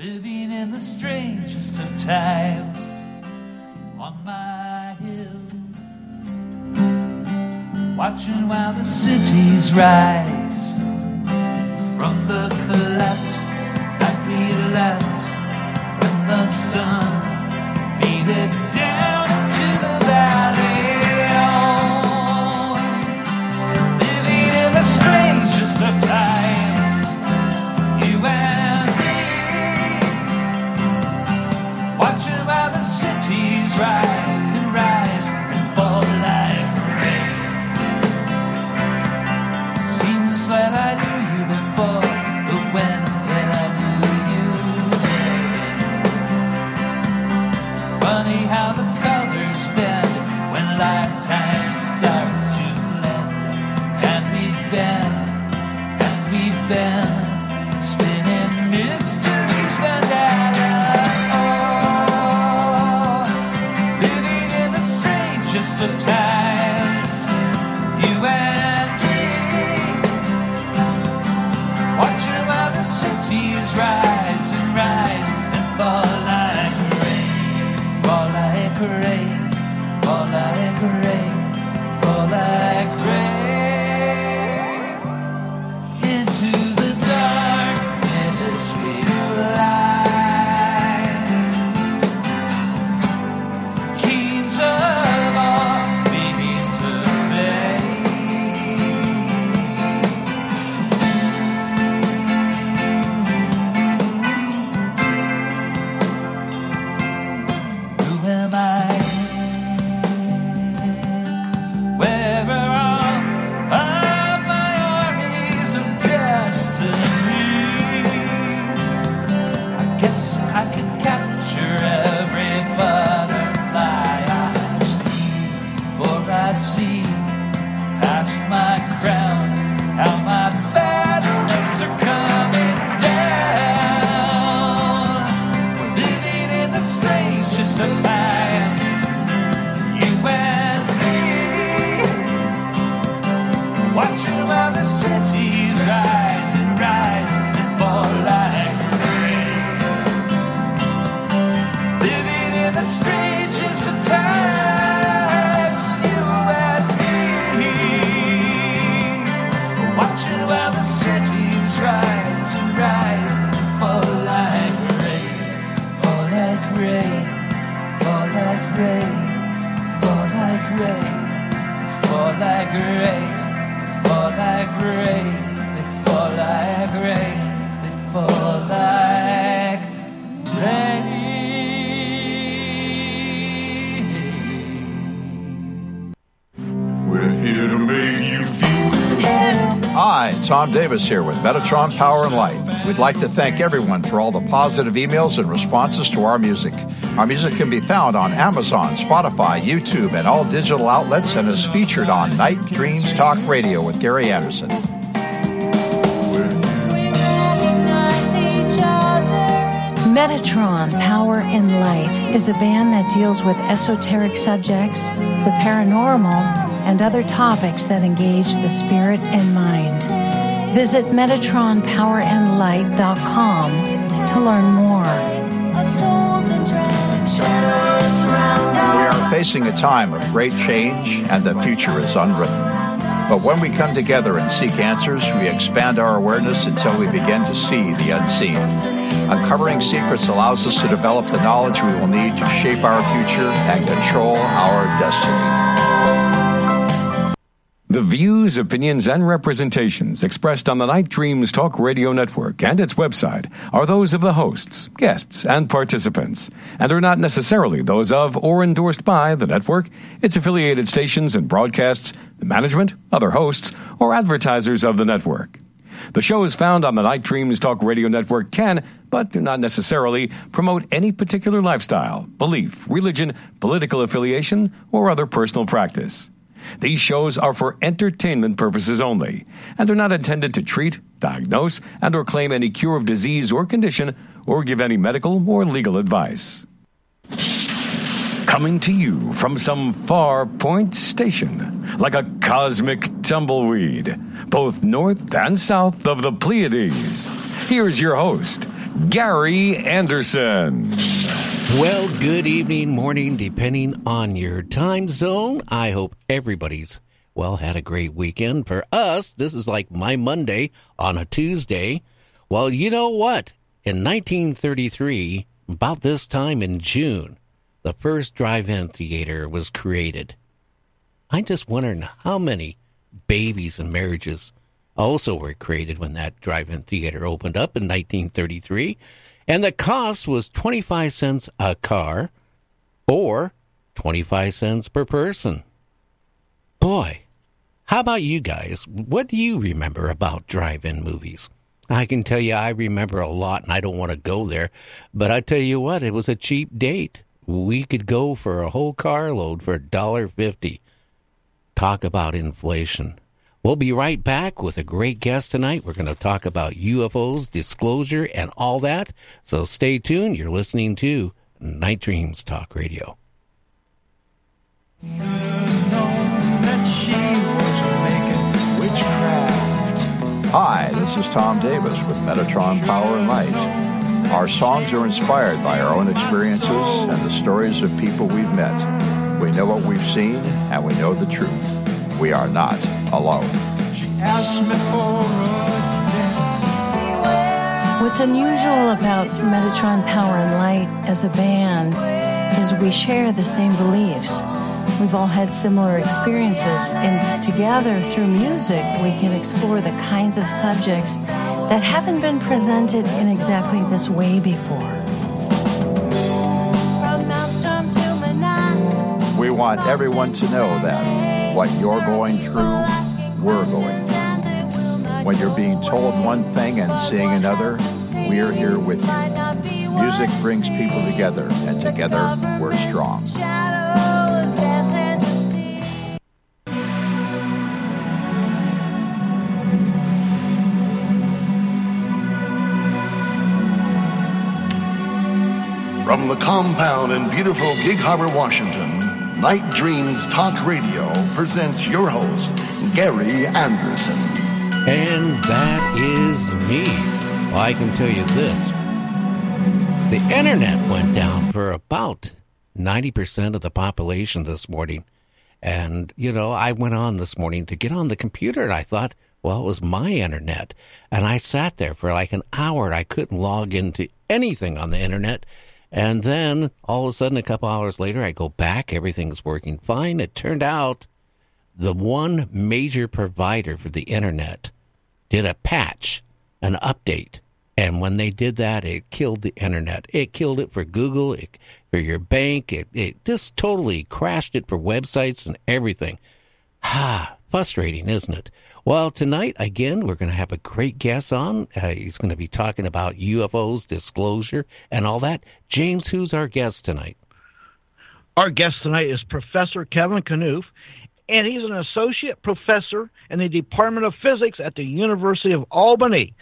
living in the strangest of times on my hill, watching while the cities rise from the collapse that we left when the sun beat it down to the valley. Oh, living in the strangest of times, you and me, watching while the cities rise and fall like rain. Seems that I knew you before, but when did I knew you? Funny how the colors bend when lifetimes start to blend, and we've been spinning mysteries bandana. Oh, living in the strangest of times, you and me, watching while the cities rise and fall like rain, fall like rain, fall like rain, fall like rain into the darkness we fly. Kings of all beasts of bay. Who am I? Wherever all of my armies of destiny, I guess I can capture every butterfly I see, for I see past my crown how my battlements are coming down. We're living in the strangest of times, you and me, watching while the cities rise and fall like rain. Living in the strangest of times, you and me, watching while the cities rise and fall like rain, fall like rain, fall like rain, fall like rain, fall like rain, fall like rain, they fall like rain, they fall like rain. We're here to make you feel. Hi, Tom Davis here with Metatron Power and Light. We'd like to thank everyone for all the positive emails and responses to our music. Our music can be found on Amazon, Spotify, YouTube, and all digital outlets, and is featured on Night Dreams Talk Radio with Gary Anderson. Metatron Power and Light is a band that deals with esoteric subjects, the paranormal, and other topics that engage the spirit and mind. Visit MetatronPowerandLight.com to learn more. We are facing a time of great change, and the future is unwritten. But when we come together and seek answers, we expand our awareness until we begin to see the unseen. Uncovering secrets allows us to develop the knowledge we will need to shape our future and control our destiny. The views, opinions, and representations expressed on the Night Dreams Talk Radio Network and its website are those of the hosts, guests, and participants, and are not necessarily those of or endorsed by the network, its affiliated stations and broadcasts, the management, other hosts, or advertisers of the network. The shows found on the Night Dreams Talk Radio Network can, but do not necessarily, promote any particular lifestyle, belief, religion, political affiliation, or other personal practice. These shows are for entertainment purposes only, and are not intended to treat, diagnose, and or claim any cure of disease or condition, or give any medical or legal advice. Coming to you from some far point station, like a cosmic tumbleweed, both north and south of the Pleiades. Here's your host, Gary Anderson. Well, good evening, morning, depending on your time zone. I hope everybody's, had a great weekend. For us, this is like my Monday on a Tuesday. Well, you know what? In 1933, about this time in June, the first drive-in theater was created. I'm just wondering how many babies and marriages also were created when that drive-in theater opened up in 1933. And the cost was 25 cents a car or 25 cents per person. Boy, how about you guys? What do you remember about drive-in movies? I can tell you I remember a lot, and I don't want to go there. But I tell you what, it was a cheap date. We could go for a whole carload for $1.50. Talk about inflation. We'll be right back with a great guest tonight. We're going to talk about UFOs, disclosure, and all that. So stay tuned. You're listening to Night Dreams Talk Radio. Hi, this is Tom Davis with Metatron Power and Light. Our songs are inspired by our own experiences and the stories of people we've met. We know what we've seen, and we know the truth. We are not alone. She asked me for What's unusual about Metatron Power and Light as a band is we share the same beliefs. We've all had similar experiences, and together through music we can explore the kinds of subjects that haven't been presented in exactly this way before. We want everyone to know that what you're going through, we're going through. When you're being told one thing and seeing another, we're here with you. Music brings people together, and together we're strong. From the compound in beautiful Gig Harbor, Washington, Night Dreams Talk Radio presents your host, Gary Anderson. And that is me. Well, I can tell you this. The internet went down for about 90% of the population this morning. And, I went on this morning to get on the computer, and I thought, well, it was my internet. And I sat there for like an hour. I couldn't log into anything on the internet. And then, all of a sudden, a couple hours later, I go back. Everything's working fine. It turned out the one major provider for the internet did a patch, an update. And when they did that, it killed the internet. It killed it for Google, for your bank. It just totally crashed it for websites and everything. Frustrating, isn't it? Well, tonight, again, we're going to have a great guest on. He's going to be talking about UFOs, disclosure, and all that. James, who's our guest tonight? Our guest tonight is Professor Kevin Knuth, and he's an associate professor in the Department of Physics at the University of Albany.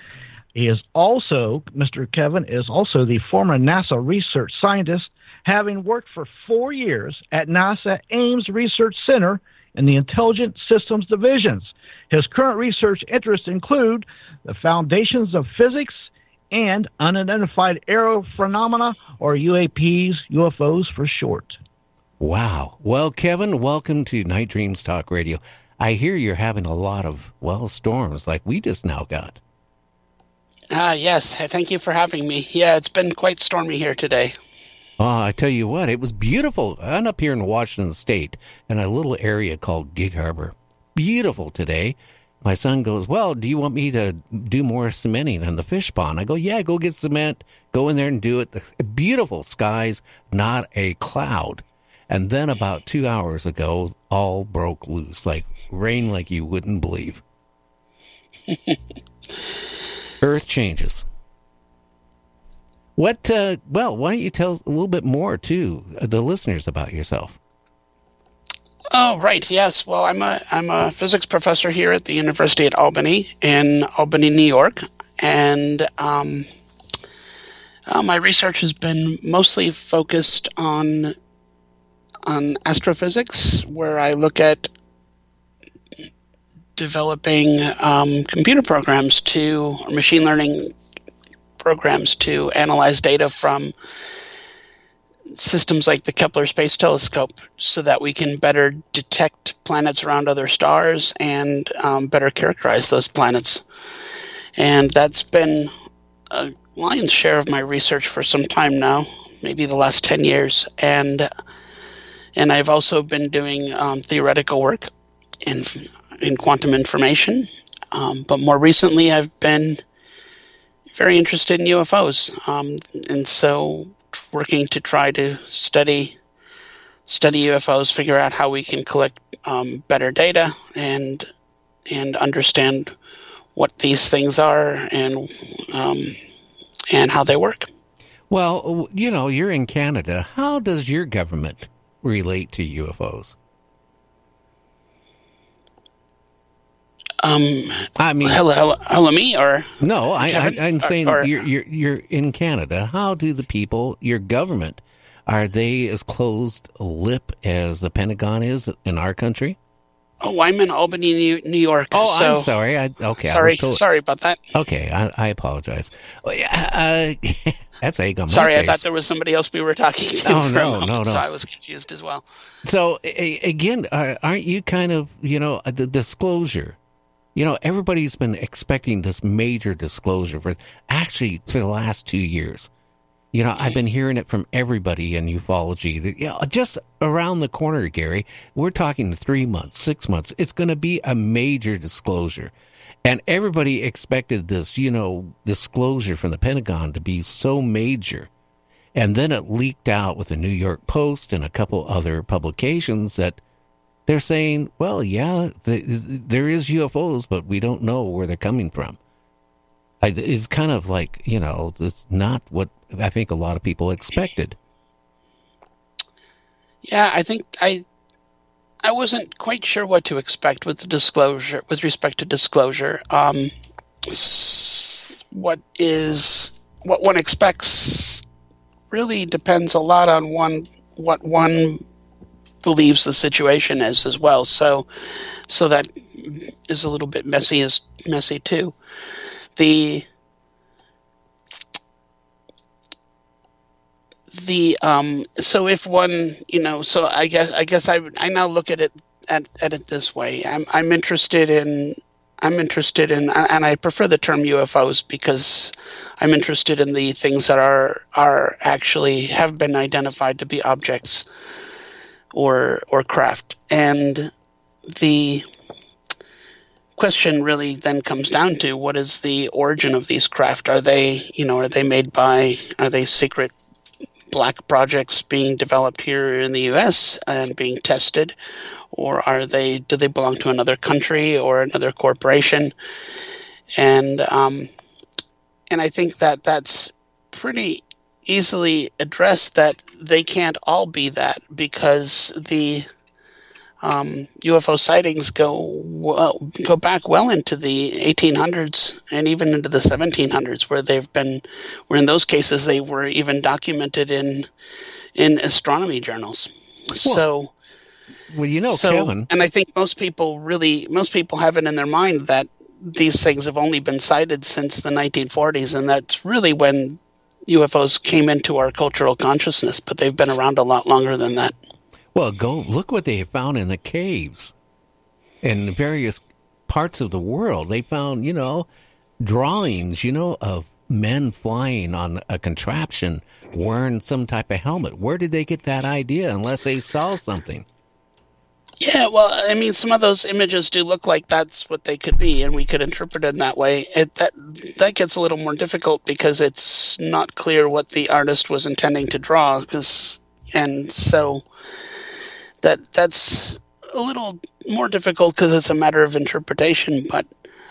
Mr. Kevin is also the former NASA research scientist, having worked for 4 years at NASA Ames Research Center in the Intelligent Systems Divisions. His current research interests include the foundations of physics and unidentified aerial phenomena, or UAPs, UFOs for short. Wow. Well, Kevin, welcome to Night Dreams Talk Radio. I hear you're having a lot of, storms like we just now got. Yes. Thank you for having me. Yeah, it's been quite stormy here today. I tell you what, it was beautiful. I'm up here in Washington State in a little area called Gig Harbor. Beautiful today. My son goes, well, do you want me to do more cementing in the fish pond? I go, yeah, go get cement. Go in there and do it. Beautiful skies, not a cloud. And then about 2 hours ago, all broke loose, like rain like you wouldn't believe. Earth changes. Why don't you tell a little bit more to the listeners about yourself? Oh, right. Yes. Well, I'm a physics professor here at the University at Albany in Albany, New York, and my research has been mostly focused on astrophysics, where I look at developing computer programs or machine learning programs to analyze data from systems like the Kepler Space Telescope so that we can better detect planets around other stars and better characterize those planets. And that's been a lion's share of my research for some time now, maybe the last 10 years. And I've also been doing theoretical work in quantum information. But more recently, I've been very interested in UFOs. And so working to try to study UFOs, figure out how we can collect better data and understand what these things are and how they work. Well, you're in Canada. How does your government relate to UFOs? I mean, hello, me or no? I'm saying you're in Canada. How do the people, your government, are they as closed-lip as the Pentagon is in our country? Oh, I'm in Albany, New York. Oh, so, I'm sorry. Sorry about that. Okay, I apologize. That's egg on my Sorry, face. I thought there was somebody else we were talking to. No. So I was confused as well. So again, aren't you kind of the disclosure? Everybody's been expecting this major disclosure for the last 2 years. I've been hearing it from everybody in ufology. Just around the corner, Gary, we're talking 3 months, 6 months. It's going to be a major disclosure. And everybody expected this, disclosure from the Pentagon to be so major. And then it leaked out with the New York Post and a couple other publications that they're saying, well, yeah, there is UFOs, but we don't know where they're coming from. It's kind of like, it's not what I think a lot of people expected. Yeah, I think I wasn't quite sure what to expect with respect to disclosure. What one expects really depends a lot on what one believes the situation is as well. So that is a little bit messy too. So if one, so I guess I now look at it this way. I'm interested in, and I prefer the term UFOs because I'm interested in the things that are actually have been identified to be objects or craft. And the question really then comes down to what is the origin of these craft? Are they secret black projects being developed here in the U.S. and being tested, or do they belong to another country or another corporation? And I think that's pretty easily addressed, that they can't all be that, because the UFO sightings go back well into the 1800s and even into the 1700s, where in those cases they were even documented in astronomy journals. Well, Kevin, and I think most people have it in their mind that these things have only been sighted since the 1940s, and that's really when UFOs came into our cultural consciousness, but they've been around a lot longer than that. Well, look what they found in the caves in various parts of the world. They found, drawings, of men flying on a contraption wearing some type of helmet. Where did they get that idea unless they saw something? Yeah, well, I mean, some of those images do look like that's what they could be, and we could interpret it in that way. That gets a little more difficult because it's not clear what the artist was intending to draw, and so that's a little more difficult because it's a matter of interpretation. But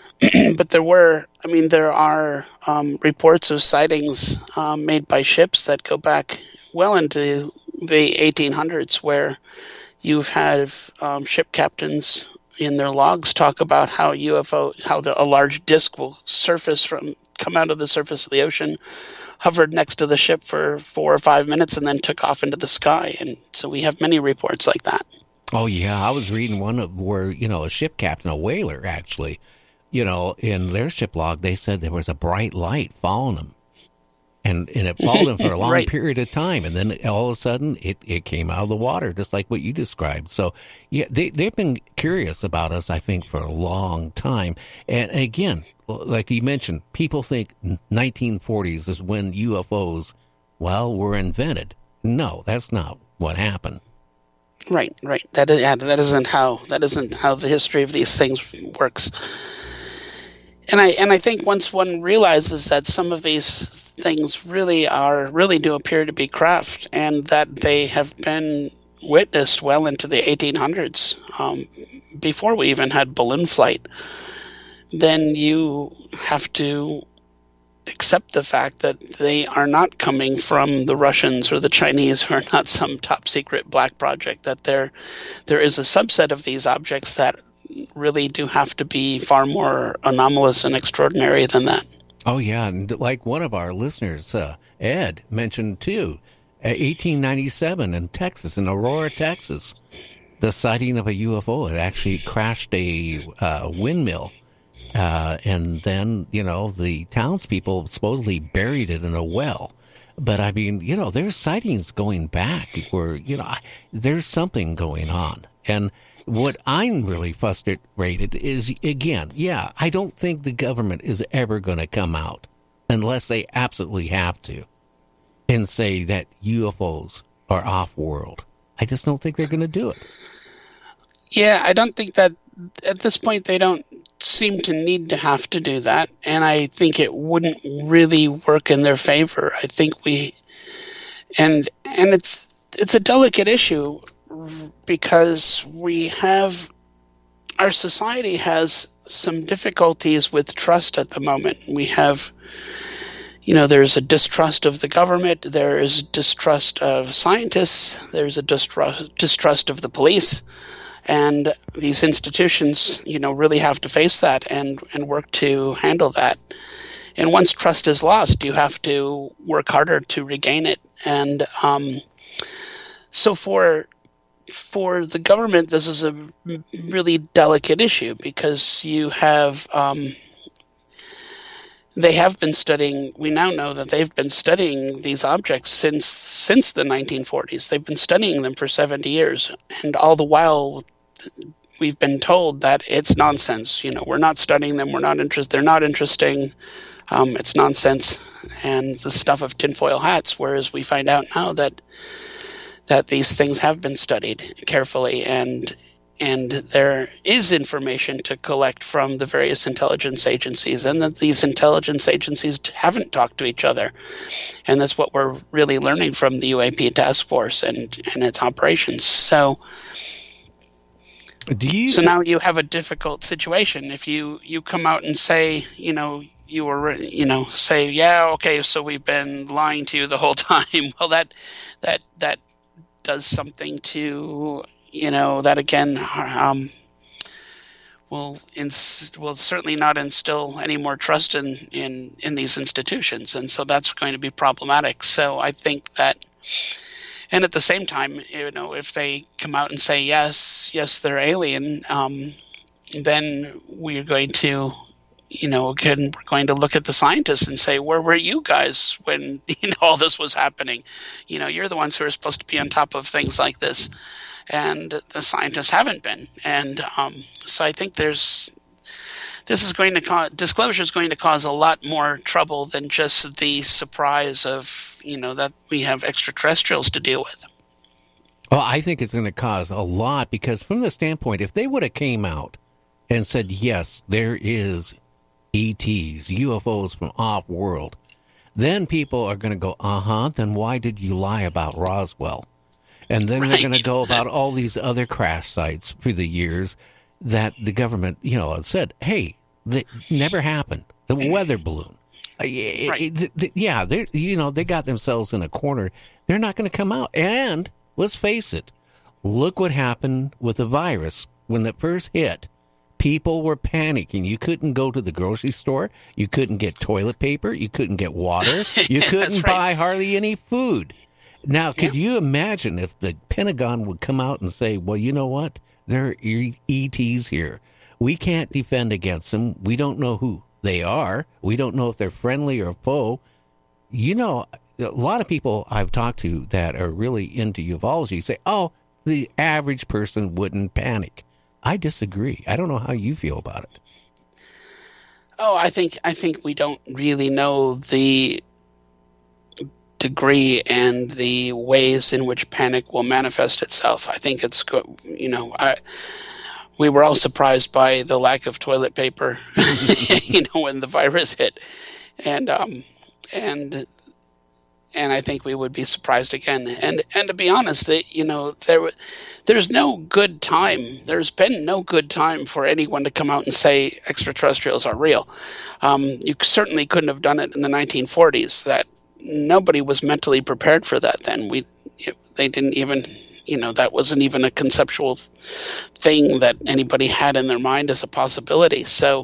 there are reports of sightings made by ships that go back well into the 1800s, where you've had ship captains in their logs talk about how a large disc will come out of the surface of the ocean, hovered next to the ship for 4 or 5 minutes, and then took off into the sky. And so we have many reports like that. Oh yeah, I was reading one where a ship captain, a whaler actually, in their ship log, they said there was a bright light following them. And it followed for a long Right. period of time. And then all of a sudden, it came out of the water, just like what you described. So, yeah, they've been curious about us, I think, for a long time. And again, like you mentioned, people think 1940s is when UFOs, were invented. No, that's not what happened. Right. That isn't how the history of these things works. And I think once one realizes that some of these things really do appear to be craft, and that they have been witnessed well into the 1800s, before we even had balloon flight, then you have to accept the fact that they are not coming from the Russians or the Chinese, who are not some top secret black project, that there is a subset of these objects that really do have to be far more anomalous and extraordinary than that. Oh, yeah. And like one of our listeners, Ed, mentioned too, 1897 in Texas, in Aurora, Texas, the sighting of a UFO. It actually crashed a windmill. And then, the townspeople supposedly buried it in a well. But I mean, there's sightings going back where, there's something going on. And what I'm really frustrated is, again, I don't think the government is ever going to come out unless they absolutely have to and say that UFOs are off-world. I just don't think they're going to do it. Yeah, I don't think that at this point they don't seem to need to have to do that, and I think it wouldn't really work in their favor. I think and it's a delicate issue, because our society has some difficulties with trust at the moment. We have, there's a distrust of the government, there is distrust of scientists, there's a distrust of the police, and these institutions, really have to face that and work to handle that. And once trust is lost, you have to work harder to regain it. And so for the government, this is a really delicate issue, because you have they have been studying. We now know that they've been studying these objects since the 1940s. They've been studying them for 70 years, and all the while we've been told that it's nonsense. We're not studying them. We're not interested. They're not interesting. It's nonsense and the stuff of tinfoil hats. Whereas we find out now that these things have been studied carefully, and there is information to collect from the various intelligence agencies, and that these intelligence agencies haven't talked to each other. And that's what we're really learning from the UAP task force and its operations. So now you have a difficult situation. If you come out and say, say, okay, so we've been lying to you the whole time. Well, that does something to, that again will certainly not instill any more trust in these institutions, and so that's going to be problematic. So I think that, and at the same time, if they come out and say yes, they're alien, then we're going to. We're going to look at the scientists and say, where were you guys when all this was happening? You're the ones who are supposed to be on top of things like this, and the scientists haven't been. And so I think disclosure is going to cause a lot more trouble than just the surprise of that we have extraterrestrials to deal with. Well, I think it's going to cause a lot, because from the standpoint, if they would have came out and said, yes, there is ETs, UFOs from off-world, then people are going to go, then why did you lie about Roswell? And then they're going to go about all these other crash sites through the years that the government, said, hey, that never happened. The weather balloon. They got themselves in a corner. They're not going to come out. And let's face it, look what happened with the virus when it first hit. People were panicking. You couldn't go to the grocery store. You couldn't get toilet paper. You couldn't get water. You couldn't buy hardly any food. Now, could you imagine if the Pentagon would come out and say, well, you know what? There are ETs here. We can't defend against them. We don't know who they are. We don't know if they're friendly or foe. a lot of people I've talked to that are really into ufology say, oh, the average person wouldn't panic. I disagree. I don't know how you feel about it. Oh, I think we don't really know the degree and the ways in which panic will manifest itself. I think it's, we were all surprised by the lack of toilet paper, when the virus hit, and I think we would be surprised again. And to be honest, there's no good time. There's been no good time for anyone to come out and say extraterrestrials are real. You certainly couldn't have done it in the 1940s. That nobody was mentally prepared for that then. They didn't even, that wasn't even a conceptual thing that anybody had in their mind as a possibility. So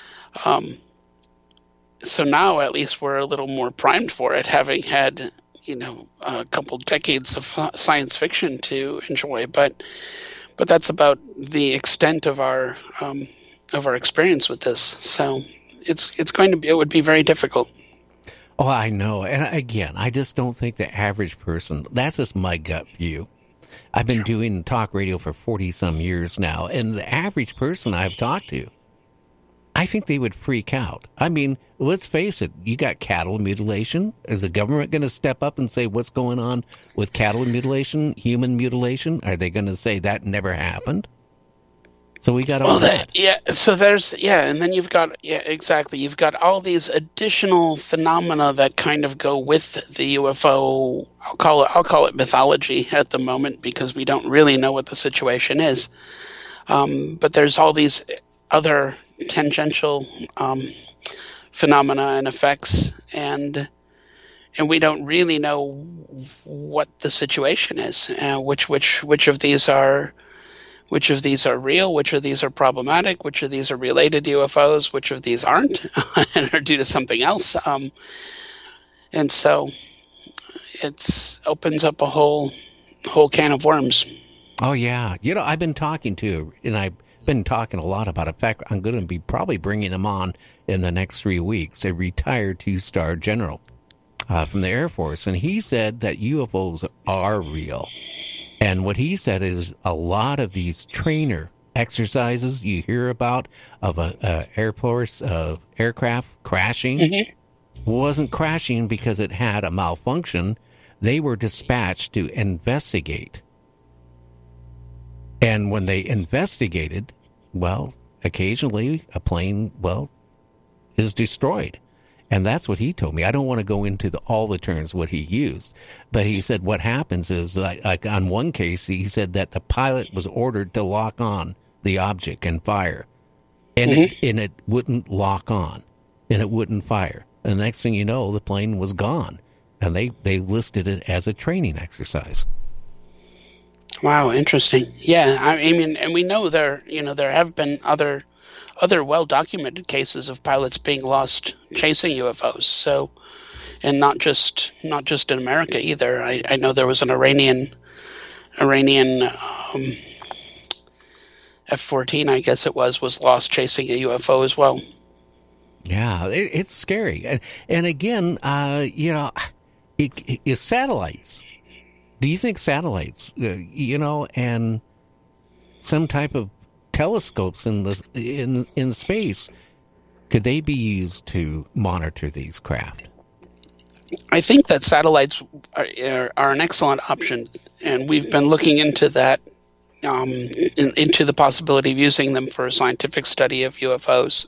now at least we're a little more primed for it, having had, a couple decades of science fiction to enjoy. But that's about the extent of our experience with this. So it would be very difficult. Oh, I know. And again, I just don't think the average person, that's just my gut view. I've been doing talk radio for 40-some years now, and the average person I've talked to, I think they would freak out. I mean, let's face it, you got cattle mutilation. Is the government going to step up and say what's going on with cattle mutilation, human mutilation? Are they going to say that never happened? So we got all that. So there's, and then you've got, exactly. You've got all these additional phenomena that kind of go with the UFO. I'll call it mythology at the moment because we don't really know what the situation is. But there's all these other tangential phenomena and effects, and we don't really know what the situation is. Which of these are real, which of these are problematic, which of these are related to UFOs, which of these aren't and are due to something else. And so it opens up a whole can of worms. Oh, yeah. I've been talking to, and I've been talking a lot about it. In fact, I'm going to be probably bringing him on in the next 3 weeks, a retired 2-star general from the Air Force. And he said that UFOs are real. And what he said is a lot of these trainer exercises you hear about of a Air Force aircraft crashing wasn't crashing because it had a malfunction. They were dispatched to investigate. And when they investigated, well, occasionally a plane, is destroyed. And that's what he told me. I don't want to go into all the terms what he used, but he said what happens is, like on one case, he said that the pilot was ordered to lock on the object and fire, and it wouldn't lock on, and it wouldn't fire. And the next thing you know, the plane was gone, and they listed it as a training exercise. Wow, interesting. Yeah, I mean, and we know there have been other well-documented cases of pilots being lost chasing UFOs. So, and not just in America either. I know there was an Iranian F-14, I guess it was lost chasing a UFO as well. Yeah, it's scary. And again, is satellites. Do you think satellites, and some type of telescopes in space, could they be used to monitor these craft? I think that satellites are an excellent option, and we've been looking into that, into the possibility of using them for a scientific study of UFOs.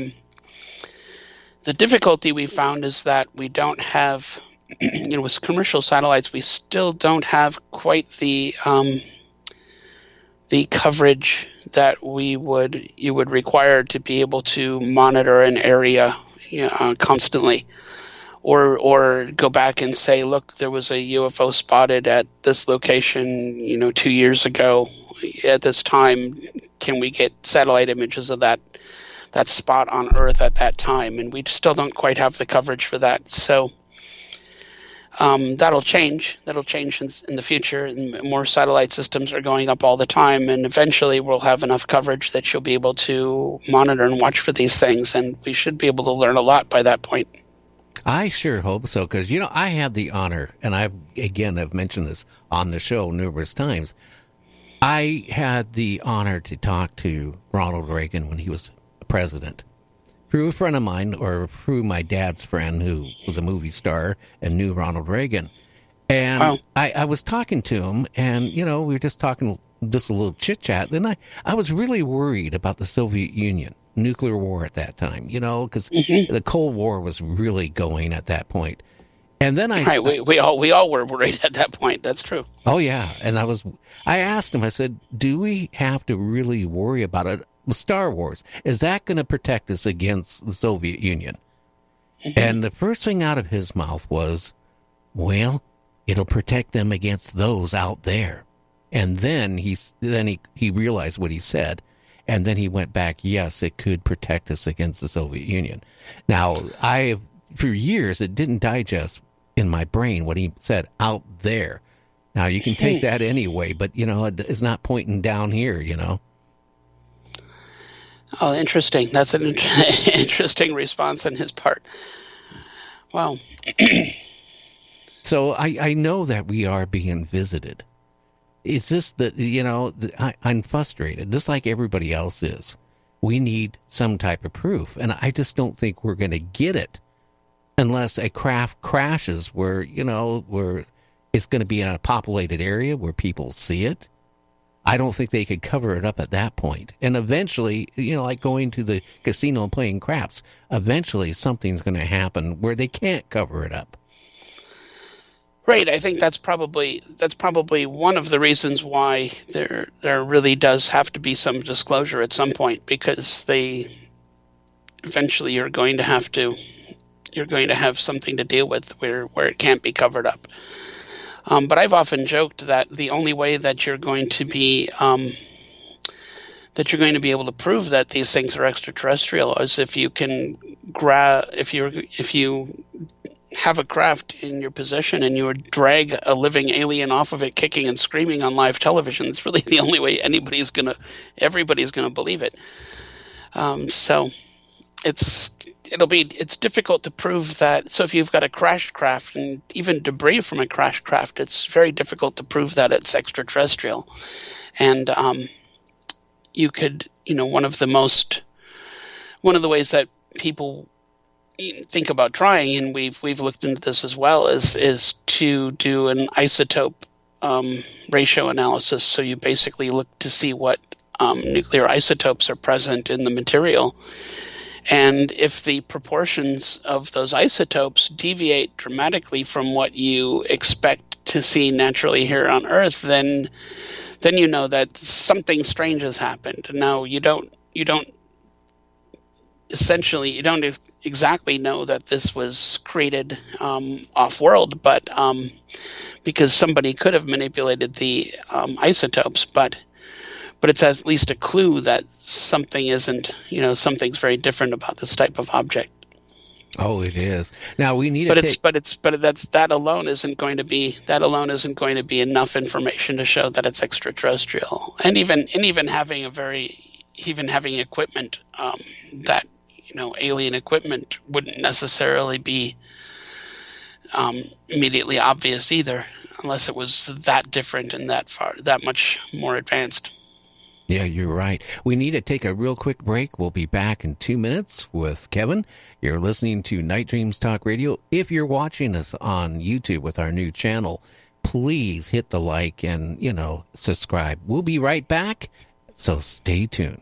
The difficulty we found is that we don't have, with commercial satellites, we still don't have quite the coverage that you would require to be able to monitor an area constantly, or go back and say, look, there was a UFO spotted at this location 2 years ago at this time. Can we get satellite images of that spot on Earth at that time? And we still don't quite have the coverage for that. So that'll change. That'll change in the future. And more satellite systems are going up all the time, and eventually we'll have enough coverage that you'll be able to monitor and watch for these things, and we should be able to learn a lot by that point. I sure hope so, because, you know, I had the honor, and I've mentioned this on the show numerous times. I had the honor to talk to Ronald Reagan when he was president. Through a friend of mine, or through my dad's friend who was a movie star and knew Ronald Reagan. And wow. I was talking to him, and, you know, we were just talking, just a little chit-chat. Then I was really worried about the Soviet Union, nuclear war at that time, you know, because the Cold War was really going at that point. And then we all were worried at that point. That's true. Oh yeah, and I asked him. I said, "Do we have to really worry about it? Star Wars, is that going to protect us against the Soviet Union?" And the first thing out of his mouth was, "Well, it'll protect them against those out there." And then he realized what he said, and then he went back. Yes, it could protect us against the Soviet Union. Now, for years, it didn't digest in my brain what he said, out there. Now, you can take that anyway, but, you know, it's not pointing down here, you know. Oh, interesting. That's an interesting response on his part. Wow. So I know that we are being visited. It's just that, you know, I'm frustrated, just like everybody else is. We need some type of proof, and I just don't think we're going to get it. Unless a craft crashes where it's going to be in a populated area where people see it. I don't think they could cover it up at that point. And eventually, you know, like going to the casino and playing craps, eventually something's going to happen where they can't cover it up. Right. I think that's probably one of the reasons why there really does have to be some disclosure at some point, because eventually you're going to have something to deal with where it can't be covered up. But I've often joked that the only way that you're going to be able to prove that these things are extraterrestrial is if you can if you have a craft in your possession and you would drag a living alien off of it kicking and screaming on live television. It's really the only way everybody's gonna believe it. So it's difficult to prove that. So if you've got a crashed craft and even debris from a crashed craft, it's very difficult to prove that it's extraterrestrial. And you could, one of the ways that people think about trying, and we've looked into this as well, is to do an isotope ratio analysis. So you basically look to see what nuclear isotopes are present in the material. And if the proportions of those isotopes deviate dramatically from what you expect to see naturally here on Earth, then you know that something strange has happened. Now you don't exactly know that this was created off-world, but because somebody could have manipulated the isotopes, but it's at least a clue that something's very different about this type of object. Oh, it is. Now we need that alone isn't going to be enough information to show that it's extraterrestrial. And even having equipment that alien equipment wouldn't necessarily be immediately obvious either, unless it was that different and that much more advanced. Yeah, you're right. We need to take a real quick break. We'll be back in 2 minutes with Kevin. You're listening to Night Dreams Talk Radio. If you're watching us on YouTube with our new channel, please hit the like and, subscribe. We'll be right back, so stay tuned.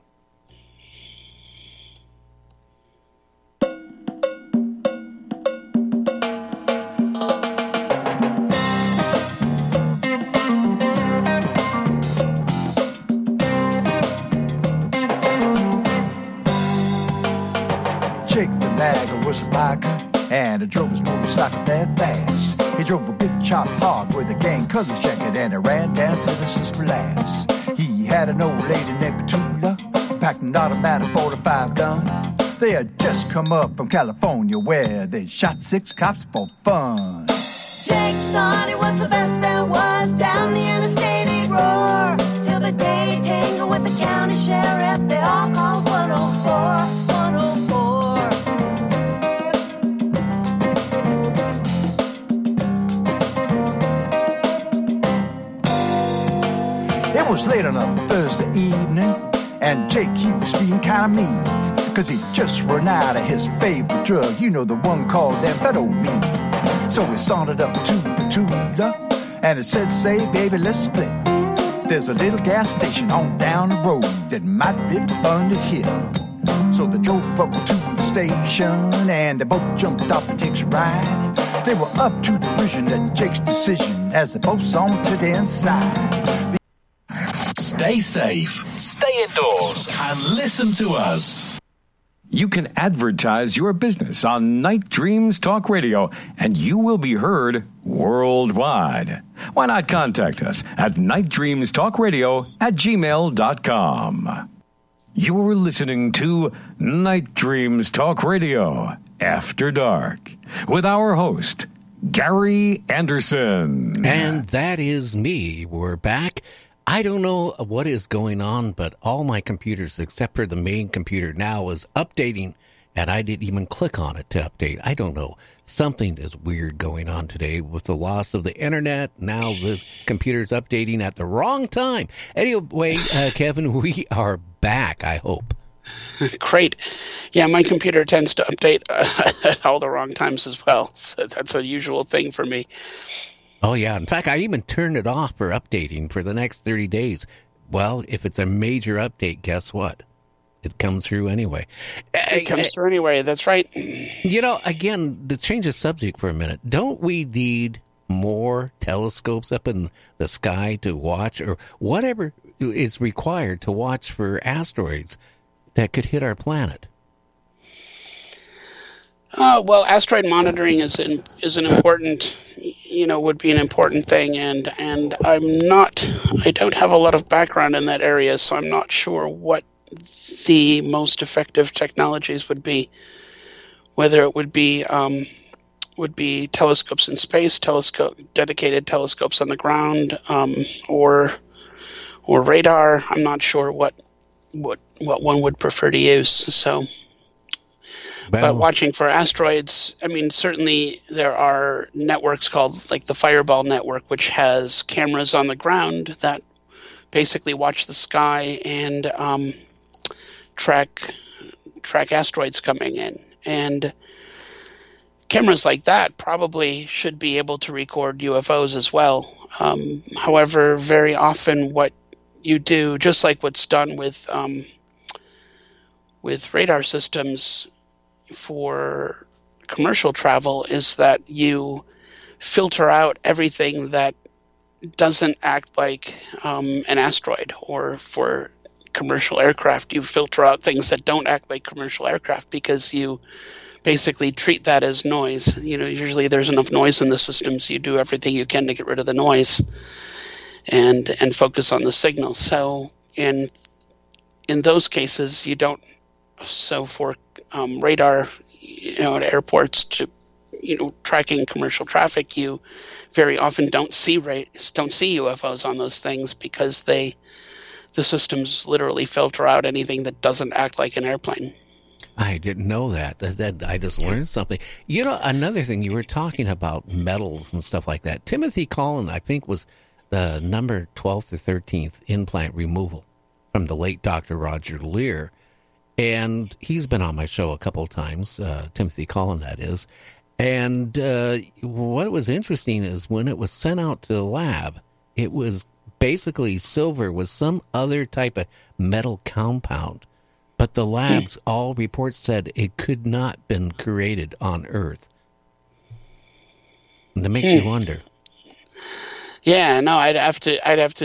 Was a biker, and he drove his motorcycle that fast. He drove a big chop hog with a gang colors jacket, and he ran down citizens for laughs. He had an old lady named Petula, packed an automatic 45 gun. They had just come up from California, where they shot 6 cops for fun. Jake thought it was the best there was. Down the interstate he'd roar, till the day he tangled with the county sheriff. They all called 104, 104. It was late on a Thursday evening, and Jake, he was feeling kind of mean, 'cause he just run out of his favorite drug, you know, the one called amphetamine. So he sauntered up to Petula, and it said, say, baby, let's split. There's a little gas station on down the road that might be fun to hit. So they drove up to the station, and they both jumped off and takes a ride. They were up to derision at Jake's decision as they both sauntered to the inside. Stay safe, stay indoors, and listen to us. You can advertise your business on Night Dreams Talk Radio, and you will be heard worldwide. Why not contact us at nightdreamstalkradio@gmail.com. You're listening to Night Dreams Talk Radio After Dark with our host, Gary Anderson. And that is me. We're back. I don't know what is going on, but all my computers, except for the main computer now, is updating, and I didn't even click on it to update. I don't know. Something is weird going on today with the loss of the internet. Now the computer's updating at the wrong time. Anyway, Kevin, we are back, I hope. Great. Yeah, my computer tends to update at all the wrong times as well. So that's a usual thing for me. Oh, yeah. In fact, I even turned it off for updating for the next 30 days. Well, if it's a major update, guess what? It comes through anyway. It comes through anyway. That's right. You know, again, to change the subject for a minute, don't we need more telescopes up in the sky to watch, or whatever is required to watch for asteroids that could hit our planet? Well, asteroid monitoring is an important, would be an important thing, and I don't have a lot of background in that area, so I'm not sure what the most effective technologies would be. Whether it would be telescopes in space, dedicated telescopes on the ground, or radar. I'm not sure what one would prefer to use. So. But watching for asteroids, I mean, certainly there are networks called like the Fireball Network, which has cameras on the ground that basically watch the sky and track asteroids coming in. And cameras like that probably should be able to record UFOs as well. However, very often what you do, just like what's done with radar systems for commercial travel, is that you filter out everything that doesn't act like an asteroid, or for commercial aircraft, you filter out things that don't act like commercial aircraft because you basically treat that as noise. Usually there's enough noise in the system, so you do everything you can to get rid of the noise and focus on the signal. So in those cases, you don't. So for radar, at airports to, tracking commercial traffic, you very often don't see UFOs on those things because the systems literally filter out anything that doesn't act like an airplane. I didn't know that. I just learned something. Another thing, you were talking about metals and stuff like that. Timothy Collin, I think, was the number 12th or 13th implant removal from the late Dr. Roger Leir. And he's been on my show a couple of times, Timothy Collin, that is. And what was interesting is when it was sent out to the lab, it was basically silver with some other type of metal compound. But the labs, all reports said it could not been created on Earth. And that makes you wonder. Yeah, no, I'd have to,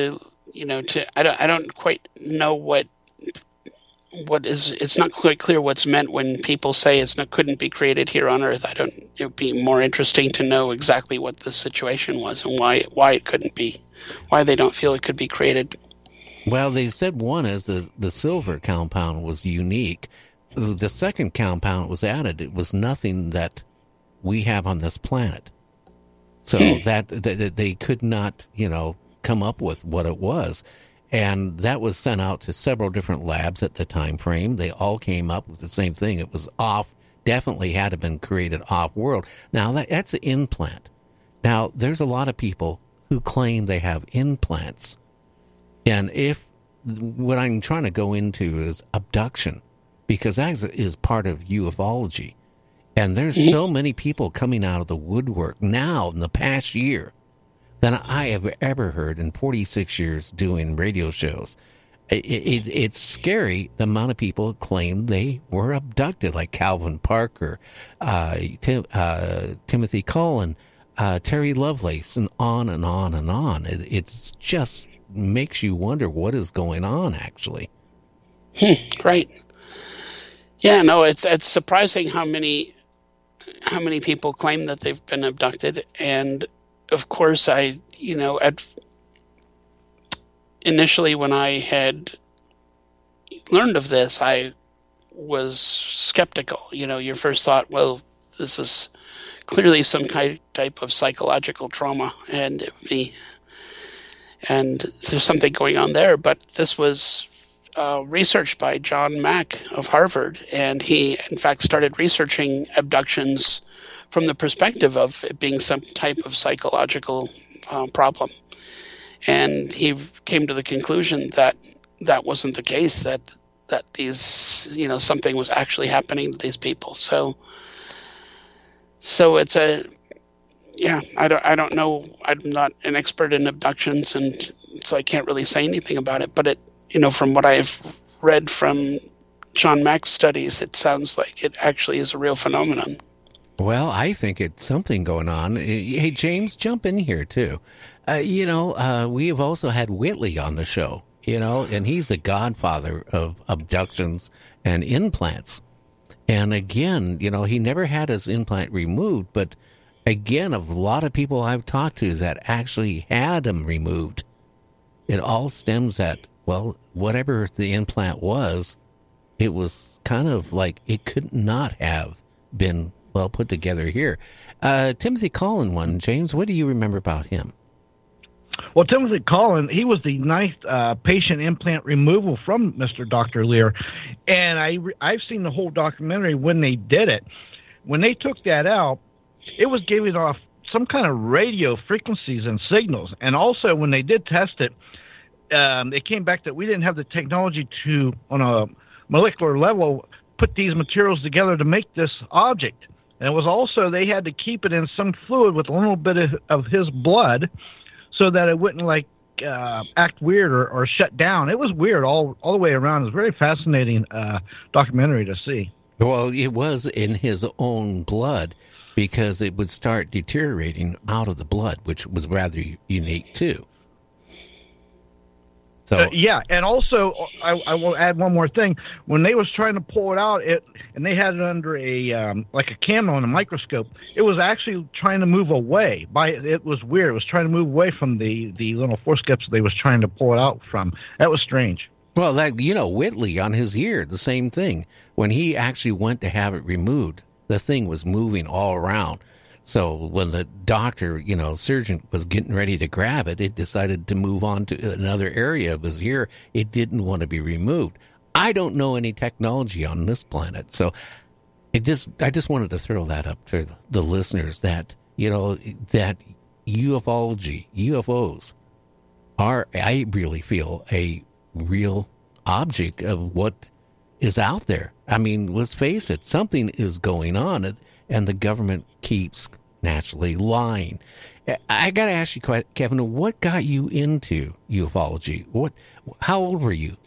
I don't quite know what is. It's not quite clear what's meant when people say couldn't be created here on Earth. It would be more interesting to know exactly what the situation was and why it couldn't be, why they don't feel it could be created. Well, they said one is the silver compound was unique. The second compound was added. It was nothing that we have on this planet. So that they could not, come up with what it was. And that was sent out to several different labs at the time frame. They all came up with the same thing. It was off, definitely had to have been created off-world. Now, that's an implant. Now, there's a lot of people who claim they have implants And what I'm trying to go into is abduction, because that is part of ufology. And there's so many people coming out of the woodwork now in the past year than I have ever heard in 46 years doing radio shows. It's scary the amount of people claim they were abducted, like Calvin Parker, Timothy Cullen, Terry Lovelace, and on and on and on. It's just makes you wonder what is going on, actually. Right. Yeah, no, it's surprising how many people claim that they've been abducted. And of course, initially when I had learned of this, I was skeptical. Your first thought, well, this is clearly some type of psychological trauma, and there's something going on there. But this was researched by John Mack of Harvard, and he, in fact, started researching abductions from the perspective of it being some type of psychological problem. And he came to the conclusion that that wasn't the case, that these, something was actually happening to these people. So it's I don't know. I'm not an expert in abductions, and so I can't really say anything about it. But from what I've read from John Mack's studies, it sounds like it actually is a real phenomenon. Well, I think it's something going on. Hey, James, jump in here, too. We have also had Whitley on the show, and he's the godfather of abductions and implants. And again, he never had his implant removed, but again, of a lot of people I've talked to that actually had them removed, it all stems at, well, whatever the implant was, it was kind of like it could not have been well put together here. Timothy Cullen one, James, what do you remember about him? Well, Timothy Cullen, he was the ninth patient implant removal from Mr. Dr. Lear. And I've seen the whole documentary when they did it. When they took that out, it was giving off some kind of radio frequencies and signals. And also, when they did test it, it came back that we didn't have the technology to, on a molecular level, put these materials together to make this object. And it was also, they had to keep it in some fluid with a little bit of his blood so that it wouldn't act weird or shut down. It was weird all the way around. It was a very fascinating documentary to see. Well, it was in his own blood because it would start deteriorating out of the blood, which was rather unique too. So yeah, and also I will add one more thing. When they was trying to pull it out, and they had it under a like a camera on a microscope, it was actually trying to move away. It was weird. It was trying to move away from the little forceps they was trying to pull it out from. That was strange. Well, Whitley on his ear, the same thing. When he actually went to have it removed, the thing was moving all around. So when the doctor, surgeon was getting ready to grab it, it decided to move on to another area of his ear. It didn't want to be removed. I don't know any technology on this planet. So I just wanted to throw that up to the listeners that, that ufology, UFOs are, I really feel, a real object of what is out there. I mean, let's face it, something is going on, and the government keeps naturally lying. I got to ask you, Kevin, what got you into ufology? How old were you?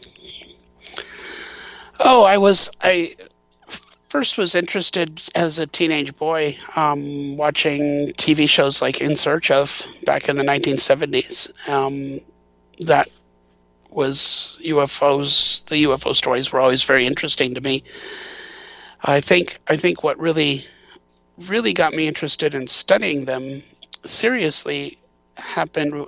Oh, I first was interested as a teenage boy, watching TV shows like In Search Of back in the 1970s. That was UFOs. The UFO stories were always very interesting to me. I think what really got me interested in studying them seriously happened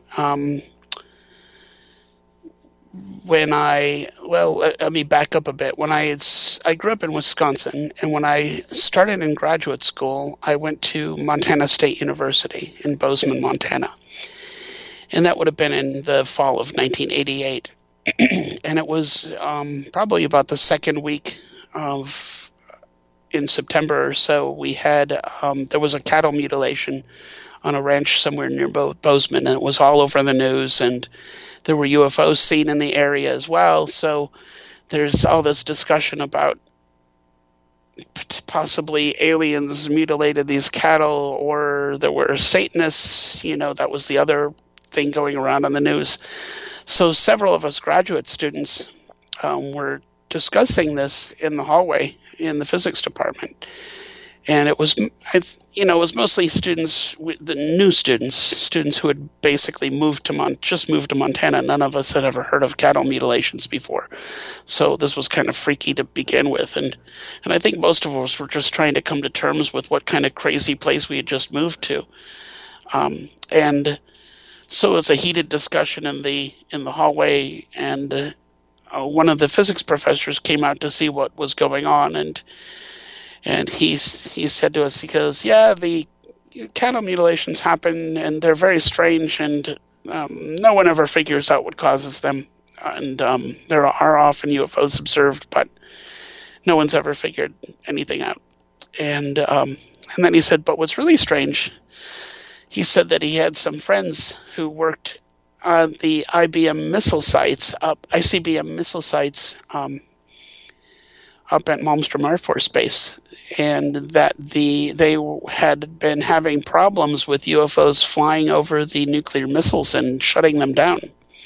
when let me back up a bit. When I grew up in Wisconsin, and when I started in graduate school, I went to Montana State University in Bozeman, Montana. And that would have been in the fall of 1988. And it was probably about the second week in September or so. We had there was a cattle mutilation on a ranch somewhere near Bozeman, and it was all over the news. And there were UFOs seen in the area as well. So there's all this discussion about possibly aliens mutilated these cattle, or there were Satanists. That was the other thing going around on the news. So several of us graduate students were discussing this in the hallway in the physics department. And it was mostly students, the new students who had basically just moved to Montana. None of us had ever heard of cattle mutilations before, so this was kind of freaky to begin with. And I think most of us were just trying to come to terms with what kind of crazy place we had just moved to. And so it was a heated discussion in the hallway, and one of the physics professors came out to see what was going on, and he said to us, he goes, "Yeah, the cattle mutilations happen, and they're very strange, and no one ever figures out what causes them. And there are often UFOs observed, but no one's ever figured anything out." And then he said, "But what's really strange," he said that he had some friends who worked on the ICBM missile sites up at Malmstrom Air Force Base, and that they had been having problems with UFOs flying over the nuclear missiles and shutting them down.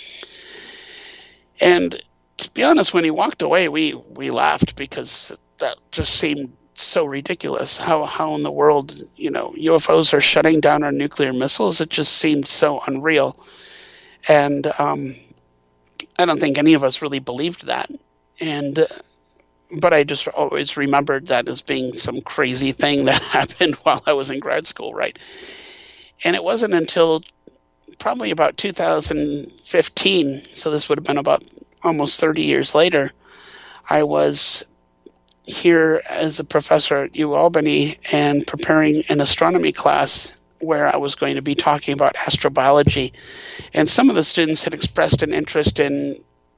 And to be honest, when he walked away, we laughed, because that just seemed so ridiculous. How in the world, UFOs are shutting down our nuclear missiles? It just seemed so unreal. And I don't think any of us really believed that. But I just always remembered that as being some crazy thing that happened while I was in grad school, right? And it wasn't until probably about 2015, so this would have been about almost 30 years later, I was here as a professor at UAlbany and preparing an astronomy class where I was going to be talking about astrobiology. And some of the students had expressed an interest in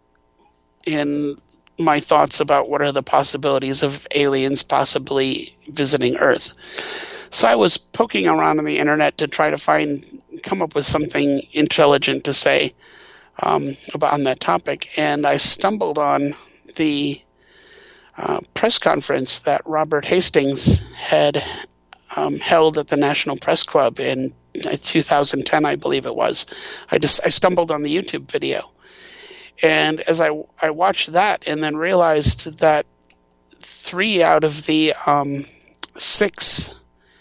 my thoughts about what are the possibilities of aliens possibly visiting Earth. So I was poking around on the internet to try to come up with something intelligent to say about on that topic, and I stumbled on the press conference that Robert Hastings had held at the National Press Club in 2010, I believe it was. I stumbled on the YouTube video. And as I watched that, and then realized that 3 out of the 6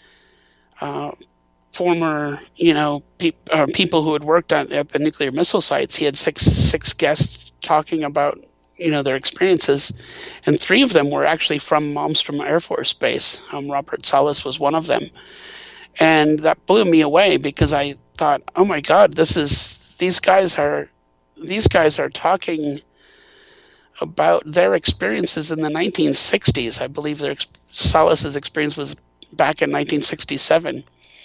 former, people who had worked at the nuclear missile sites, he had six guests talking about, their experiences, and 3 of them were actually from Malmstrom Air Force Base. Robert Salas was one of them, and that blew me away, because I thought, oh my God, these guys are talking about their experiences in the 1960s. I believe Salas's experience was back in 1967.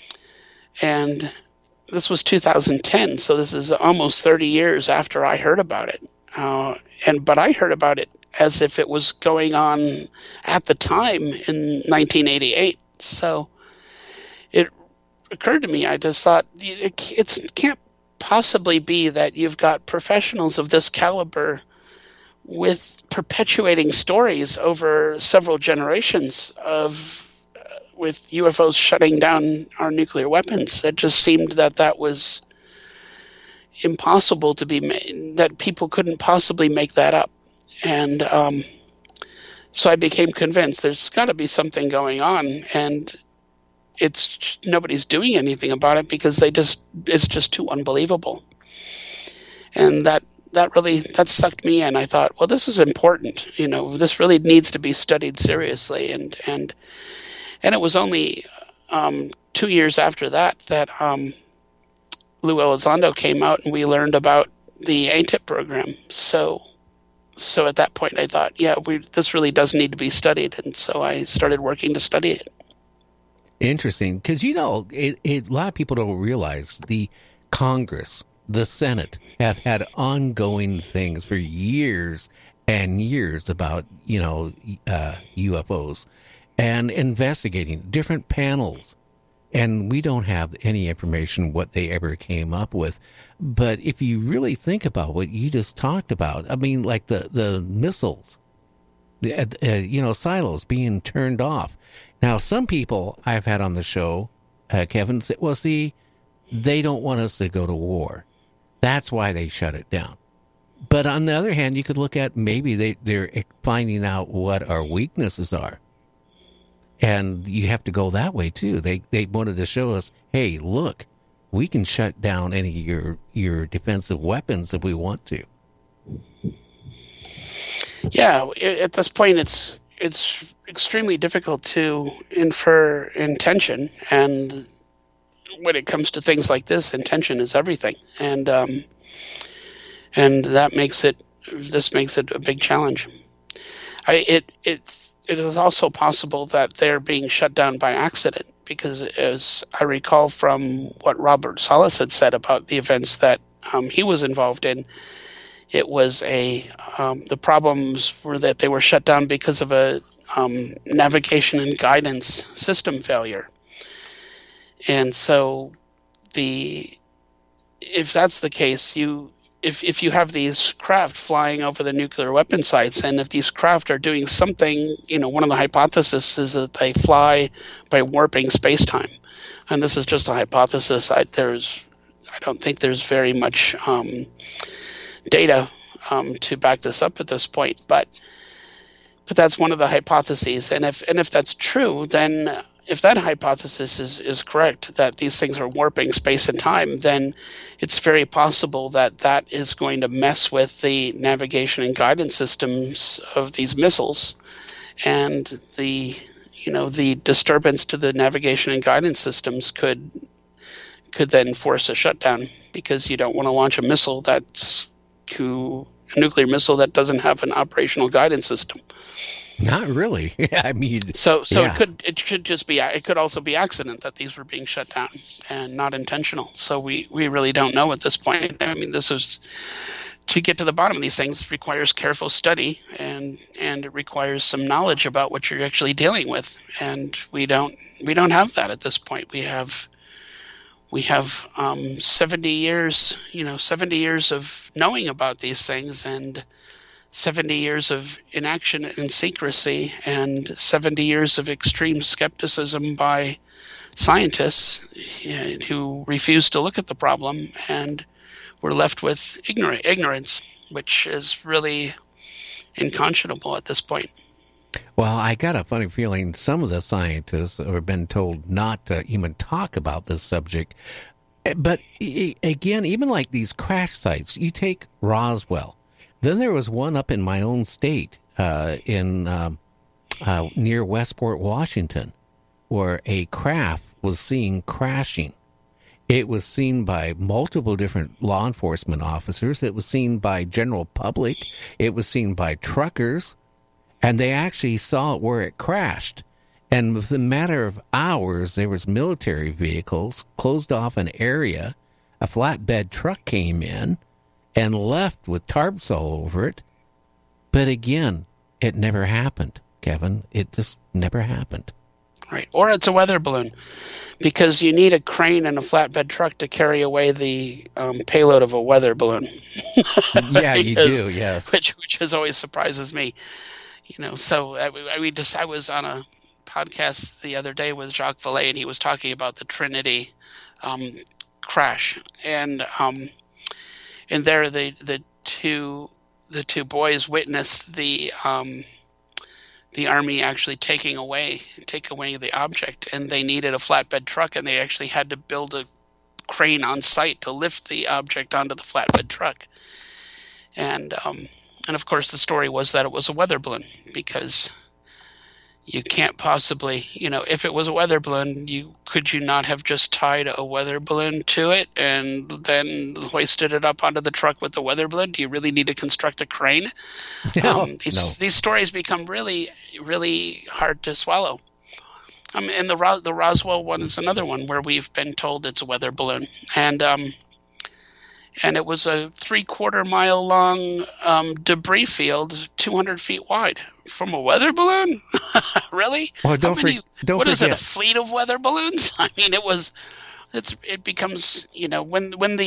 And this was 2010, so this is almost 30 years after I heard about it. But I heard about it as if it was going on at the time in 1988. So it occurred to me, I just thought, it can't possibly be that you've got professionals of this caliber with perpetuating stories over several generations with UFOs shutting down our nuclear weapons. It just seemed that was impossible to be made, that people couldn't possibly make that up. And so I became convinced there's got to be something going on, and nobody's doing anything about it because it's just too unbelievable. And that sucked me in. I thought, well, this is important. This really needs to be studied seriously. And it was only 2 years after that Lou Elizondo came out, and we learned about the ATIP program. So at that point, I thought, yeah, this really does need to be studied. And so I started working to study it. Interesting, because a lot of people don't realize the Congress, the Senate, have had ongoing things for years and years about UFOs, and investigating different panels And we don't have any information what they ever came up with. But if you really think about what you just talked about, I mean, like the missiles, silos being turned off. Now, some people I've had on the show, Kevin, said, well, see, they don't want us to go to war. That's why they shut it down. But on the other hand, you could look at maybe they're finding out what our weaknesses are. And you have to go that way, too. They wanted to show us, hey, look, we can shut down any of your defensive weapons if we want to. Yeah, at this point, it's extremely difficult to infer intention. And when it comes to things like this, intention is everything. And that makes it a big challenge. It is also possible that they're being shut down by accident, because as I recall from what Robert Salas had said about the events that he was involved in, it was the problems were that they were shut down because of a navigation and guidance system failure. And so if that's the case, if you have these craft flying over the nuclear weapon sites, and if these craft are doing something, one of the hypotheses is that they fly by warping space-time. And this is just a hypothesis. I don't think there's very much data to back this up at this point, but that's one of the hypotheses. And if that's true, then if that hypothesis is correct, that these things are warping space and time, then it's very possible that is going to mess with the navigation and guidance systems of these missiles, and the disturbance to the navigation and guidance systems could then force a shutdown, because you don't want to launch a nuclear missile that doesn't have an operational guidance system. Not really. I mean, so yeah. It could also be accident that these were being shut down and not intentional. So we really don't know at this point. I mean, to get to the bottom of these things requires careful study, and it requires some knowledge about what you're actually dealing with. And we don't have that at this point. We have 70 years, 70 years of knowing about these things, and 70 years of inaction and secrecy, and 70 years of extreme skepticism by scientists who refuse to look at the problem, and we're left with ignorance, which is really unconscionable at this point. Well, I got a funny feeling some of the scientists have been told not to even talk about this subject. But again, even like these crash sites, you take Roswell. Then there was one up in my own state, near Westport, Washington, where a craft was seen crashing. It was seen by multiple different law enforcement officers. It was seen by general public. It was seen by truckers. And they actually saw it where it crashed. And within a matter of hours, there was military vehicles closed off an area. A flatbed truck came in and left with tarps all over it. But again, it never happened, Kevin. It just never happened. Right. Or it's a weather balloon, because you need a crane and a flatbed truck to carry away the payload of a weather balloon. Yeah, you do, yes. Which always surprises me. So I was on a podcast the other day with Jacques Vallée, and he was talking about the Trinity crash, and there the two boys witnessed the Army actually take away the object, and they needed a flatbed truck, and they actually had to build a crane on site to lift the object onto the flatbed truck, and of course the story was that it was a weather balloon, because you can't possibly, if it was a weather balloon, could you not have just tied a weather balloon to it and then hoisted it up onto the truck with the weather balloon? Do you really need to construct a crane? No. These stories become really, really hard to swallow. And the Roswell one is another one where we've been told it's a weather balloon, and and it was a 3/4 mile long debris field, 200 feet wide, from a weather balloon. Really? Well, don't what forget. Is it? A fleet of weather balloons? I mean, it becomes, when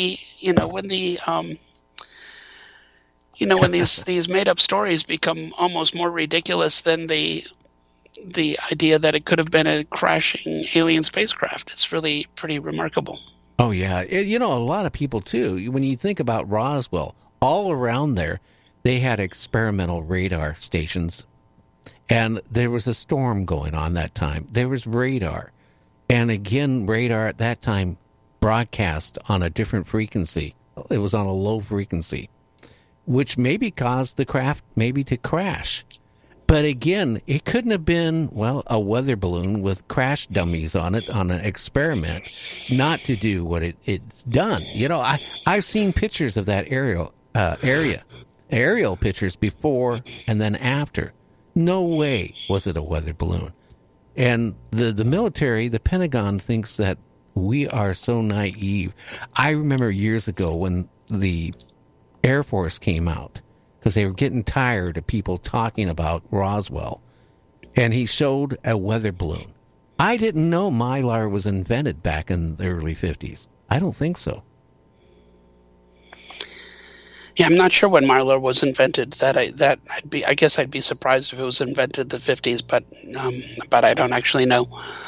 these made up stories become almost more ridiculous than the idea that it could have been a crashing alien spacecraft. It's really pretty remarkable. Oh, yeah. A lot of people, too, when you think about Roswell, all around there, they had experimental radar stations. And there was a storm going on that time. There was radar. And again, radar at that time broadcast on a different frequency. It was on a low frequency, which maybe caused the craft maybe to crash. But again, it couldn't have been, a weather balloon with crash dummies on it on an experiment, not to do what it's done. I've seen pictures of that aerial pictures before and then after. No way was it a weather balloon. And the military, the Pentagon, thinks that we are so naive. I remember years ago when the Air Force came out, because they were getting tired of people talking about Roswell, and he showed a weather balloon. I didn't know Mylar was invented back in the early 50s. I don't think so. Yeah, I'm not sure when Mylar was invented. I guess I'd be surprised if it was invented in the 50s, but I don't actually know.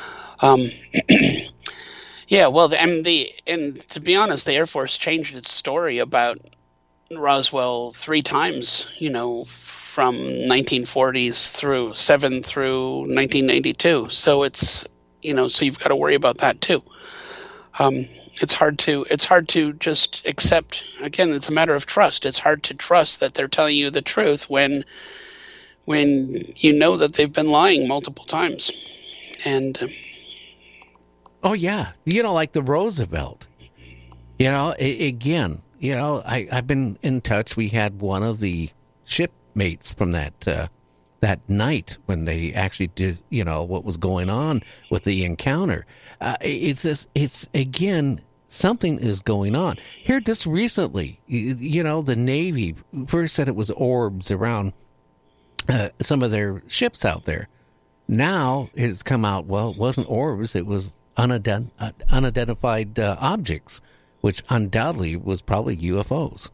Yeah, well, and to be honest, the Air Force changed its story about Roswell 3 times, from 1940s through 1992. So it's, so you've got to worry about that too. It's hard to just accept. Again, it's a matter of trust. It's hard to trust that they're telling you the truth when you know that they've been lying multiple times. And oh yeah, like the Roosevelt. Again. I've been in touch. We had one of the shipmates from that night when they actually did, what was going on with the encounter. It's again, something is going on. Here just recently, the Navy first said it was orbs around some of their ships out there. Now it's come out, it wasn't orbs, it was unidentified objects, which undoubtedly was probably UFOs.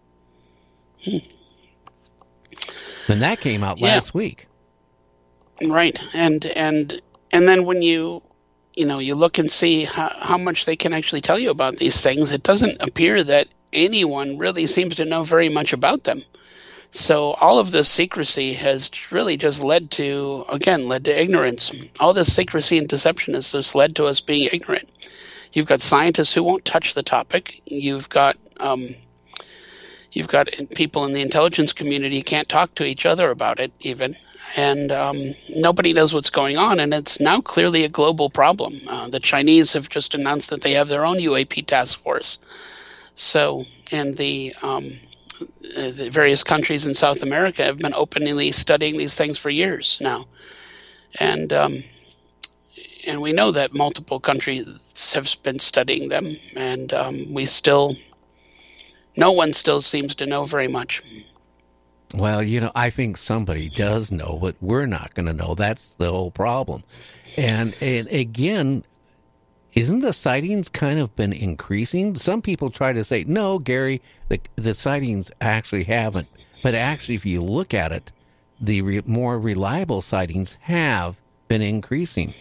And that came out last week. Right. And then when you look and see how much they can actually tell you about these things, it doesn't appear that anyone really seems to know very much about them. So all of this secrecy has really just led to ignorance. All this secrecy and deception has just led to us being ignorant. You've got scientists who won't touch the topic. You've got people in the intelligence community who can't talk to each other about it even. And nobody knows what's going on, and it's now clearly a global problem. The Chinese have just announced that they have their own UAP task force. So, and the various countries in South America have been openly studying these things for years now. And we know that multiple countries have been studying them, and no one still seems to know very much. Well, I think somebody does know, but we're not going to know. That's the whole problem. And again, isn't the sightings kind of been increasing? Some people try to say, no, Gary, the sightings actually haven't. But actually, if you look at it, the more reliable sightings have been increasing.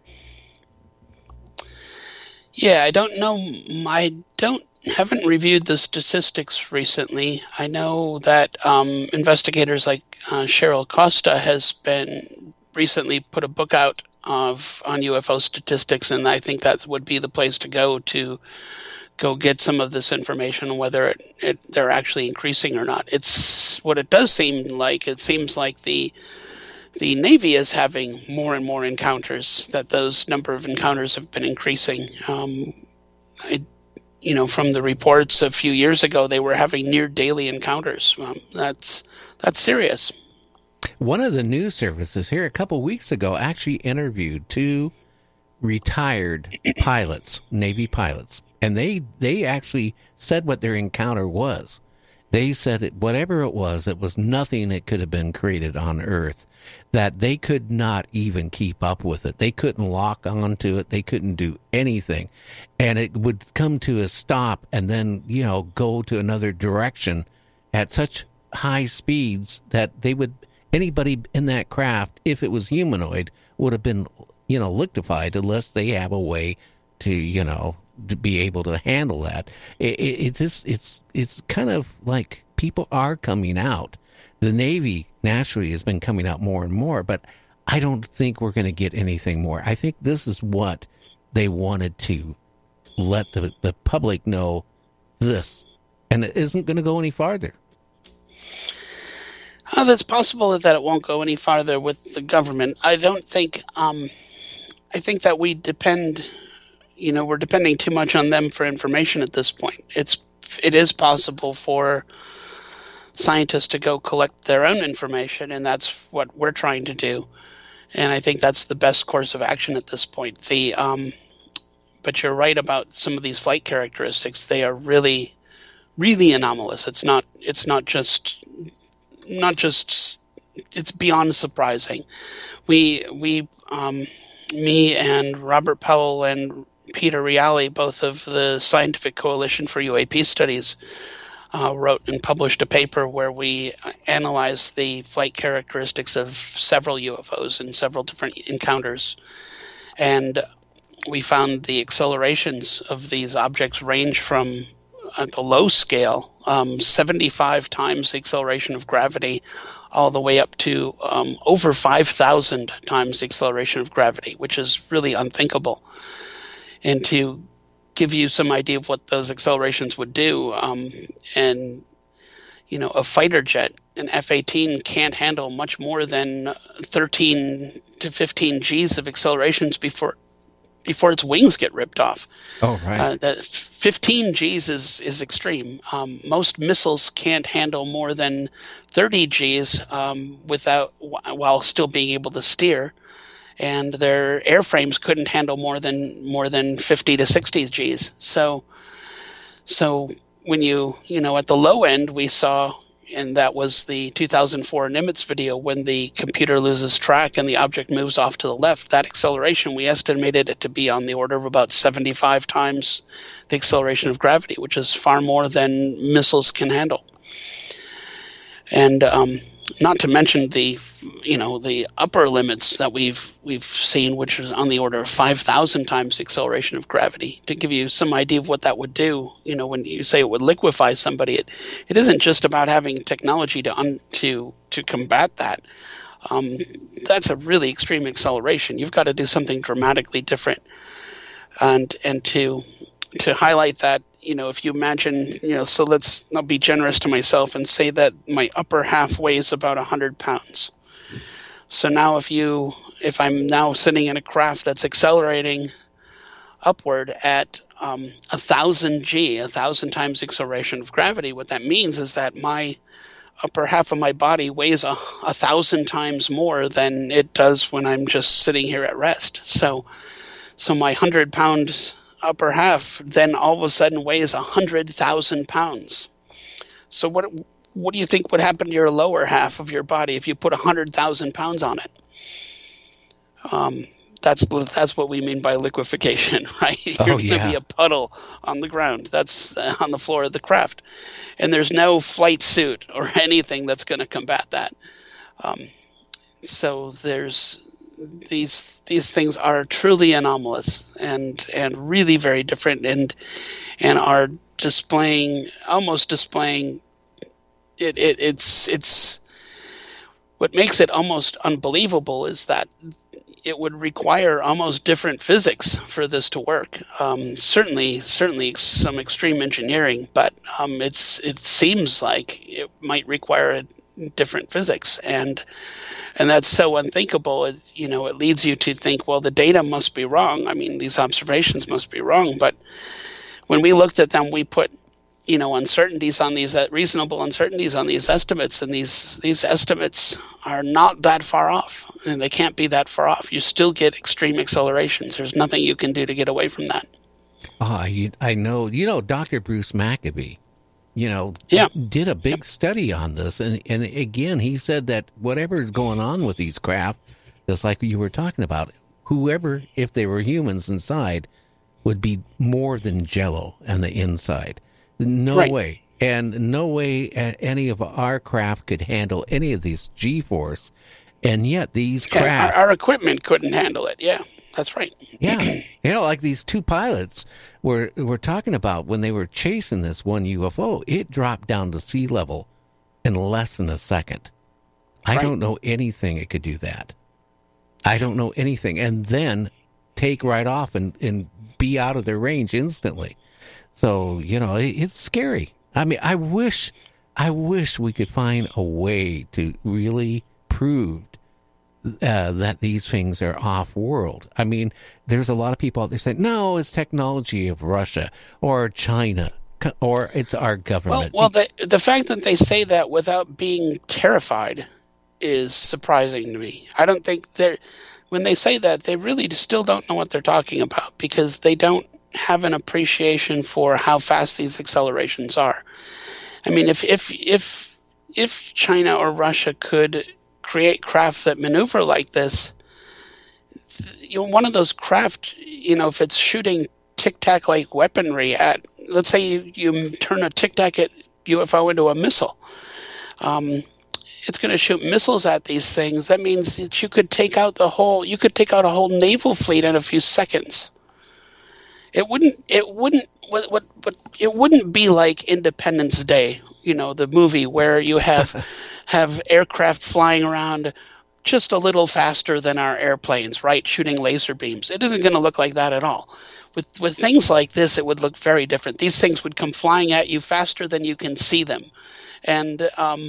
Yeah, I don't know. Haven't reviewed the statistics recently. I know that investigators like Cheryl Costa has been recently put a book out on UFO statistics, and I think that would be the place to go get some of this information, whether they're actually increasing or not. It's what it does seem like. It seems like the Navy is having more and more encounters, that those number of encounters have been increasing. From the reports a few years ago, they were having near daily encounters. That's serious. One of the news services here a couple weeks ago actually interviewed 2 retired pilots, Navy pilots, and they actually said what their encounter was. They said whatever it was nothing that could have been created on Earth, that they could not even keep up with it. They couldn't lock onto it. They couldn't do anything. And it would come to a stop and then, go to another direction at such high speeds that anybody in that craft, if it was humanoid, would have been, liquefied unless they have a way to, to be able to handle that. It's kind of like people are coming out. The Navy naturally has been coming out more and more, but I don't think we're going to get anything more. I think this is what they wanted to let the public know this, and it isn't going to go any farther. It's possible that it won't go any farther with the government. I don't think. I think that we depend. We're depending too much on them for information at this point. It is possible for scientists to go collect their own information, and that's what we're trying to do. And I think that's the best course of action at this point. But you're right about some of these flight characteristics. They are really, really anomalous. It's just it's beyond surprising. Me and Robert Powell and Peter Reale, both of the Scientific Coalition for UAP Studies, wrote and published a paper where we analyzed the flight characteristics of several UFOs and several different encounters. And we found the accelerations of these objects range from, at the low scale, 75 times the acceleration of gravity, all the way up to over 5,000 times the acceleration of gravity, which is really unthinkable. And to give you some idea of what those accelerations would do, a fighter jet, an F-18, can't handle much more than 13 to 15 Gs of accelerations before its wings get ripped off. Oh, right. 15 Gs is extreme. Most missiles can't handle more than 30 Gs while still being able to steer, and their airframes couldn't handle more than 50 to 60 Gs. So when at the low end, we saw, and that was the 2004 Nimitz video, when the computer loses track and the object moves off to the left, that acceleration, we estimated it to be on the order of about 75 times the acceleration of gravity, which is far more than missiles can handle. And not to mention the upper limits that we've seen, which is on the order of 5,000 times the acceleration of gravity. To give you some idea of what that would do, when you say it would liquefy somebody, it isn't just about having technology to combat that. That's a really extreme acceleration. You've got to do something dramatically different, and to highlight that. If you imagine, so I'll be generous to myself and say that my upper half weighs about 100 pounds. So now if I'm now sitting in a craft that's accelerating upward at 1,000 G, 1,000 times the acceleration of gravity, what that means is that my upper half of my body weighs 1,000 times more than it does when I'm just sitting here at rest. So my 100-pound upper half then all of a sudden weighs 100,000 pounds. So what do you think would happen to your lower half of your body if you put 100,000 pounds on it? That's what we mean by liquefaction, right? You're going to be a puddle on the ground. That's on the floor of the craft. And there's no flight suit or anything that's going to combat that. So there's these things are truly anomalous and really very different and are almost displaying it's what makes it almost unbelievable is that it would require almost different physics for this to work. Certainly some extreme engineering, but it seems like it might require different physics, and that's so unthinkable. It leads you to think, well, the data must be wrong. I mean, these observations must be wrong. But when we looked at them, we put uncertainties on these reasonable uncertainties on these estimates, and these estimates are not that far off, and they can't be that far off. You still get extreme accelerations. There's nothing you can do to get away from that. I know. Dr. Bruce Maccabee, did a big study on this. And again, he said that whatever is going on with these craft, just like you were talking about, whoever, if they were humans inside, would be more than jello on the inside. No way. And no way any of our craft could handle any of these G-force. And yet these craft... Our equipment couldn't handle it. Yeah, that's right. Yeah. Like these two pilots were talking about when they were chasing this one UFO, it dropped down to sea level in less than a second. I don't know anything it could do that. I don't know anything. And then take right off and be out of their range instantly. So, it's scary. I mean, I wish we could find a way to really prove that these things are off-world. I mean, there's a lot of people out there saying, no, it's technology of Russia or China or it's our government. Well, the fact that they say that without being terrified is surprising to me. I don't think when they say that, they really still don't know what they're talking about because they don't have an appreciation for how fast these accelerations are. I mean, if China or Russia could create craft that maneuver like this, one of those craft, if it's shooting tic-tac like weaponry at, let's say you turn a tic-tac at UFO into a missile, it's going to shoot missiles at these things. That means that you could take out a whole naval fleet in a few seconds. It wouldn't be like Independence Day, the movie where you have aircraft flying around just a little faster than our airplanes, right? Shooting laser beams. It isn't going to look like that at all. With things like this, it would look very different. These things would come flying at you faster than you can see them, and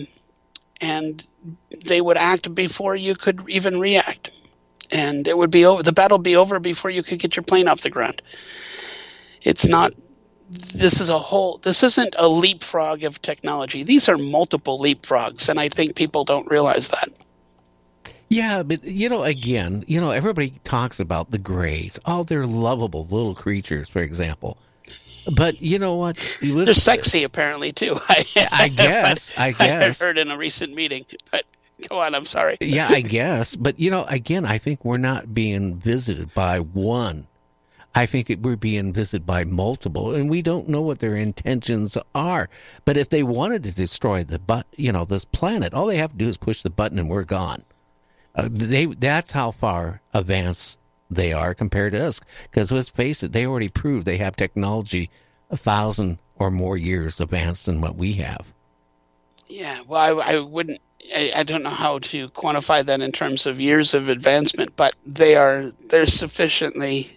they would act before you could even react, and it would be over. The battle would be over before you could get your plane off the ground. It's not. This isn't a leapfrog of technology. These are multiple leapfrogs, and I think people don't realize that. Yeah, but, again, everybody talks about the Greys. Oh, they're lovable little creatures, for example. But you know what? They're sexy, apparently, too. I guess. I heard in a recent meeting. But go on, I'm sorry. Yeah, I guess. But, again, I think we're not being visited by one. I think we're being visited by multiple, and we don't know what their intentions are. But if they wanted to destroy this planet, all they have to do is push the button and we're gone. That's how far advanced they are compared to us. Because let's face it, they already proved they have technology 1,000 or more years advanced than what we have. Yeah, well, I wouldn't. I don't know how to quantify that in terms of years of advancement, but they're sufficiently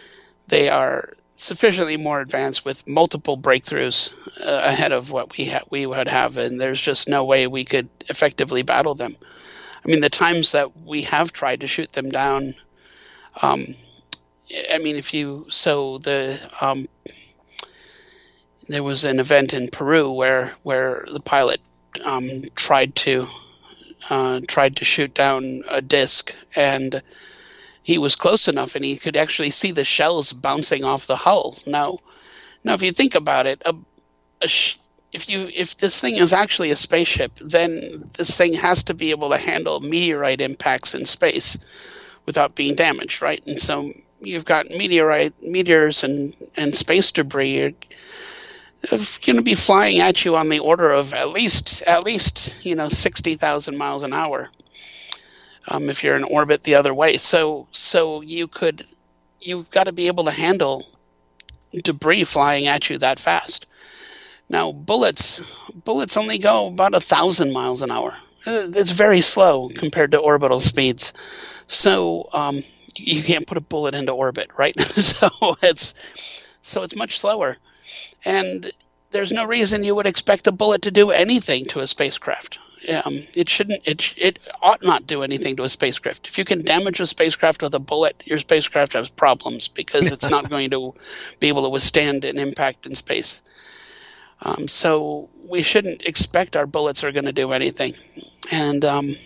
more advanced with multiple breakthroughs ahead of what we would have, and there's just no way we could effectively battle them. I mean, the times that we have tried to shoot them down, there was an event in Peru where the pilot tried to shoot down a disc, and he was close enough, and he could actually see the shells bouncing off the hull. Now, if you think about it, if this thing is actually a spaceship, then this thing has to be able to handle meteorite impacts in space without being damaged, right? And so you've got meteors and space debris are going to be flying at you on the order of at least 60,000 miles an hour. If you're in orbit the other way. So you've got to be able to handle debris flying at you that fast. Now, bullets only go about 1,000 miles an hour. It's very slow compared to orbital speeds. So you can't put a bullet into orbit, right? so it's much slower. And there's no reason you would expect a bullet to do anything to a spacecraft. It ought not do anything to a spacecraft. If you can damage a spacecraft with a bullet, your spacecraft has problems because it's not going to be able to withstand an impact in space. So we shouldn't expect our bullets are going to do anything. And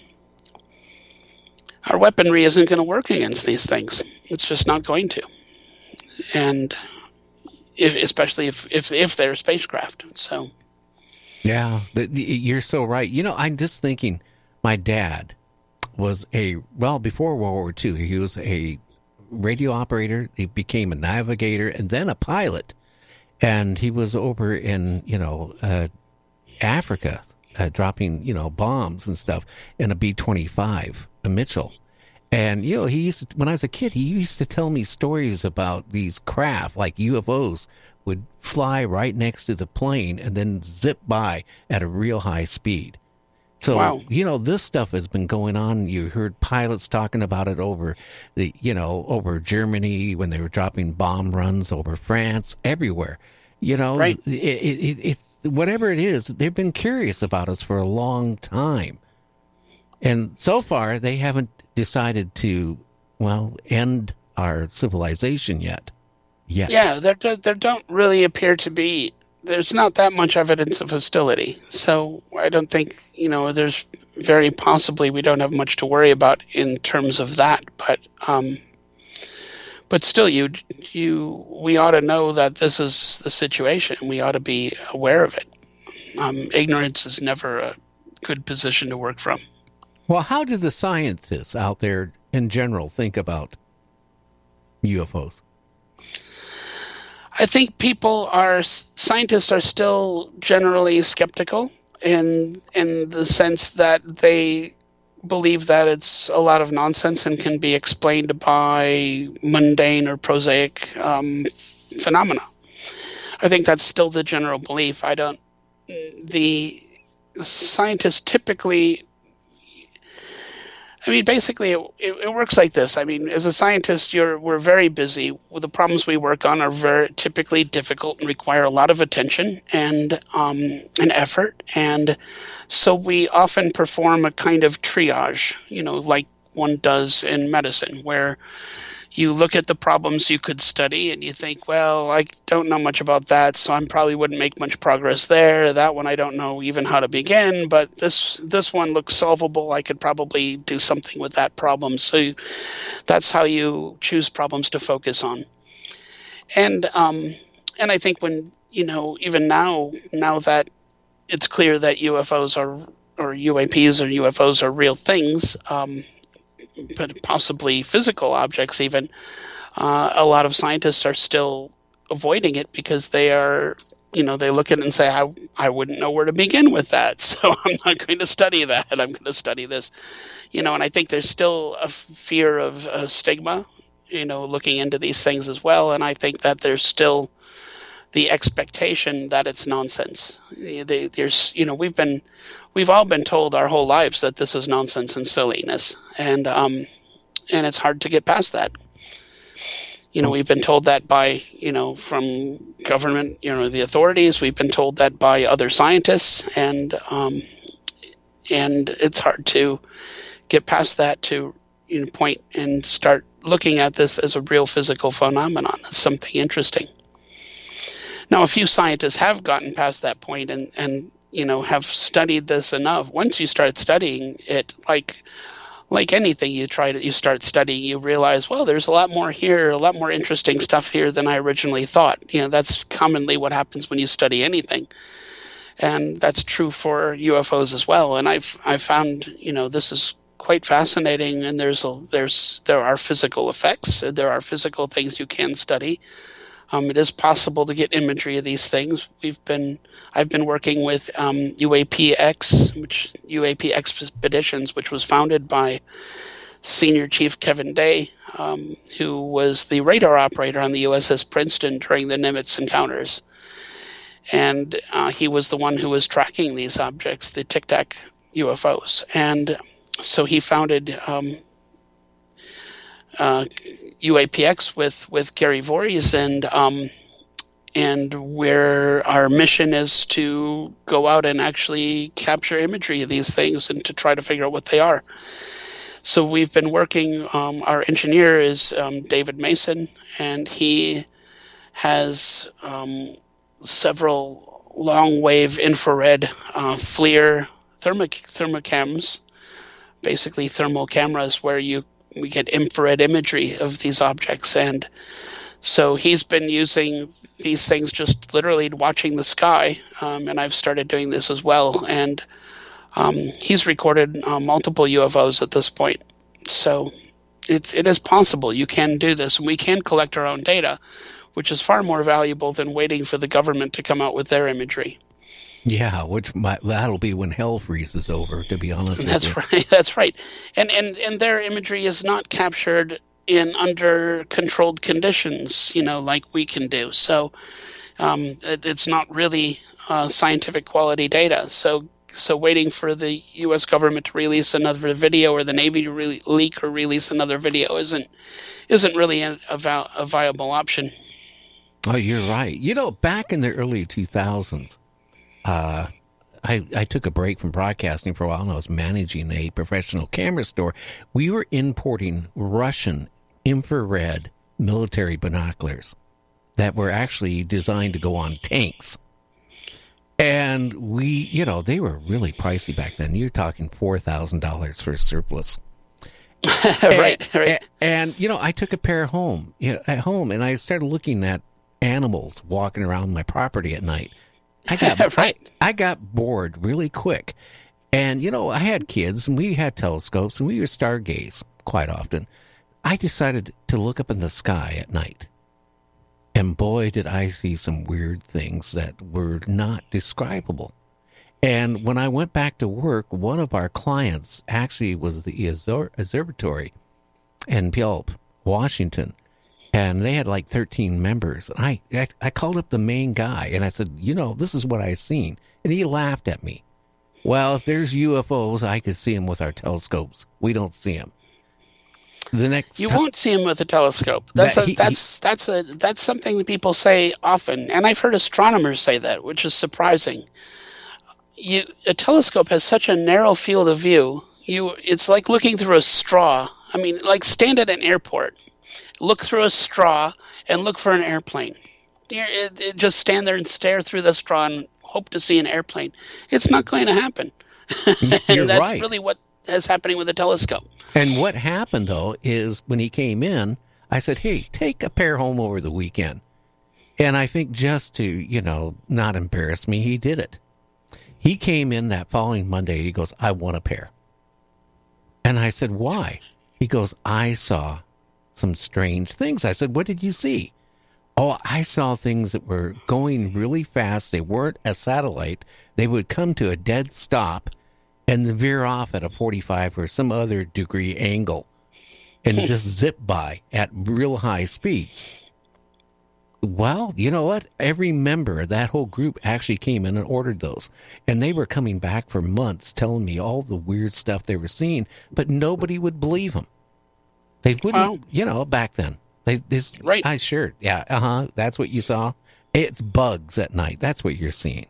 our weaponry isn't going to work against these things. It's just not going to. And especially if they're spacecraft. So, yeah, you're so right. I'm just thinking, my dad was before World War II, he was a radio operator. He became a navigator and then a pilot, and he was over in Africa, dropping bombs and stuff in a B-25, a Mitchell. And, he used to, when I was a kid, he used to tell me stories about these craft, like UFOs, would fly right next to the plane and then zip by at a real high speed. So, wow. This stuff has been going on. You heard pilots talking about it over over Germany when they were dropping bomb runs, over France, everywhere. Right. It's whatever it is, they've been curious about us for a long time. And so far, they haven't decided to, end our civilization yet. Yeah, there don't really appear to be. There's not that much evidence of hostility. So I don't think, there's very possibly we don't have much to worry about in terms of that. But still, we ought to know that this is the situation. We ought to be aware of it. Ignorance is never a good position to work from. Well, how do the scientists out there in general think about UFOs? I think scientists are still generally skeptical in the sense that they believe that it's a lot of nonsense and can be explained by mundane or prosaic phenomena. I think that's still the general belief. The scientists typically, basically it works like this. As a scientist, we're very busy. The problems we work on are very typically difficult and require a lot of attention and effort. And so we often perform a kind of triage, like one does in medicine, where you look at the problems you could study and you think, well, I don't know much about that, so I probably wouldn't make much progress there. That one I don't know even how to begin, but this one looks solvable. I could probably do something with that problem. So that's how you choose problems to focus on. And I think when, even now that it's clear that UFOs or UAPs or UFOs are real things, but possibly physical objects even, a lot of scientists are still avoiding it because they are, they look at it and say, I wouldn't know where to begin with that, so I'm not going to study that. I'm going to study this. And I think there's still a fear of stigma, looking into these things as well. And I think that there's still the expectation that it's nonsense. We've all been told our whole lives that this is nonsense and silliness, and it's hard to get past that. We've been told that by from government, the authorities. We've been told that by other scientists, and it's hard to get past that to point and start looking at this as a real physical phenomenon, as something interesting. Now, a few scientists have gotten past that point and have studied this enough. Once you start studying it, like anything you start studying, you realize, well, there's a lot more here, a lot more interesting stuff here than I originally thought. That's commonly what happens when you study anything. And that's true for UFOs as well. And I've found, this is quite fascinating, and there are physical effects, there are physical things you can study. It is possible to get imagery of these things. I've been working with UAP Expeditions, which was founded by Senior Chief Kevin Day, who was the radar operator on the USS Princeton during the Nimitz encounters. And he was the one who was tracking these objects, the Tic Tac UFOs. And so he founded UAPX with Gary Voorhees, and where our mission is to go out and actually capture imagery of these things and to try to figure out what they are. So we've been working, our engineer is David Mason, and he has several long-wave infrared FLIR thermochams, basically thermal cameras where we get infrared imagery of these objects. And So he's been using these things, just literally watching the sky, and I've started doing this as well. And he's recorded multiple UFOs at this point. So it is possible. You can do this, and we can collect our own data, which is far more valuable than waiting for the government to come out with their imagery. Yeah, that'll be when hell freezes over, to be honest with you. That's right. That's right. And their imagery is not captured in under controlled conditions, like we can do. So it's not really scientific quality data. So waiting for the U.S. government to release another video, or the Navy to leak or release another video isn't really a viable option. Oh, you're right. Back in the early 2000s, I took a break from broadcasting for a while, and I was managing a professional camera store. We were importing Russian infrared military binoculars that were actually designed to go on tanks. And they were really pricey back then. You're talking $4,000 for a surplus. Right. And I took a pair home, at home, and I started looking at animals walking around my property at night. I got bored really quick. And, I had kids, and we had telescopes, and we would stargaze quite often. I decided to look up in the sky at night. And boy, did I see some weird things that were not describable. And when I went back to work, one of our clients actually was the observatory in Puyallup, Washington. And they had like 13 members. And I called up the main guy, and I said, this is what I seen. And he laughed at me. Well, if there's UFOs, I could see them with our telescopes. We don't see them. You won't see them with a telescope. That's something that people say often, and I've heard astronomers say that, which is surprising. A telescope has such a narrow field of view. It's like looking through a straw. I mean, like stand at an airport, look through a straw, and look for an airplane. Just stand there and stare through the straw and hope to see an airplane. It's not going to happen. And that's right. Really what is happening with a telescope. And what happened, though, is when he came in, I said, hey, take a pair home over the weekend. And I think just to, not embarrass me, he did it. He came in that following Monday. He goes, I want a pair. And I said, why? He goes, I saw some strange things. I said, what did you see? Oh, I saw things that were going really fast. They weren't a satellite. They would come to a dead stop and then veer off at a 45 or some other degree angle and just zip by at real high speeds. Well, you know what? Every member of that whole group actually came in and ordered those. And they were coming back for months telling me all the weird stuff they were seeing, but nobody would believe them. They wouldn't, back then. Right. Yeah, that's what you saw. It's bugs at night. That's what you're seeing.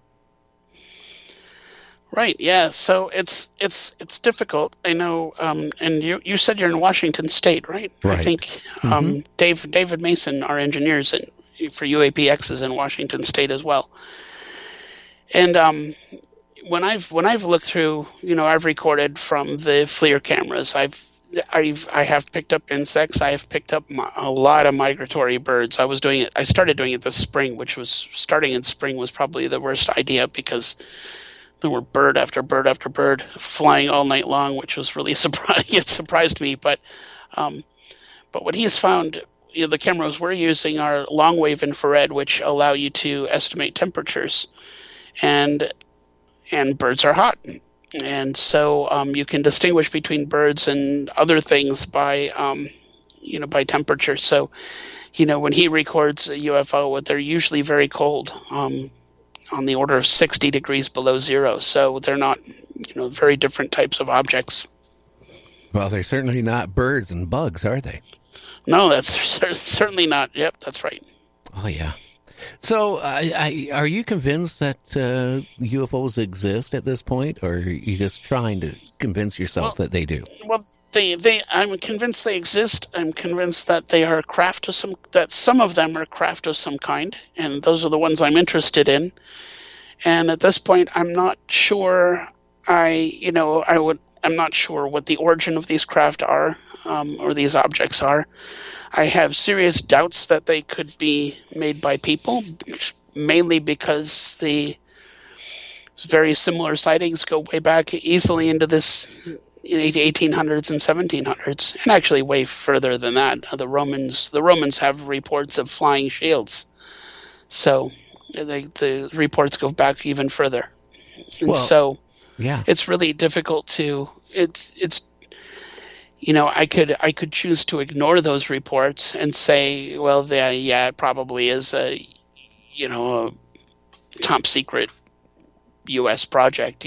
Right. Yeah. So it's difficult. I know. And you said you're in Washington State, right? Right. I think David Mason, our engineers for UAPX, is in Washington State as well. And when I've looked through, I've recorded from the FLIR cameras. I have picked up insects. I have picked up a lot of migratory birds. I started doing it this spring, starting in spring was probably the worst idea because there were bird after bird after bird flying all night long, which was really surprising. It surprised me. But what he's found, the cameras we're using are long wave infrared, which allow you to estimate temperatures, and birds are hot. And so you can distinguish between birds and other things by temperature. So, when he records a UFO, they're usually very cold, on the order of 60 degrees below zero. So they're not, very different types of objects. Well, they're certainly not birds and bugs, are they? No, that's certainly not. Yep, that's right. Oh, yeah. So, are you convinced that UFOs exist at this point, or are you just trying to convince yourself that they do? Well, I'm convinced they exist. I'm convinced that they are that some of them are craft of some kind, and those are the ones I'm interested in. And at this point, I'm not sure. I I'm not sure what the origin of these craft are, or these objects are. I have serious doubts that they could be made by people, mainly because the very similar sightings go way back easily into this 1800s and 1700s, and actually way further than that. The Romans have reports of flying shields, so the reports go back even further. And it's really difficult to it's I could choose to ignore those reports and say, well, it probably is a top secret U.S. project,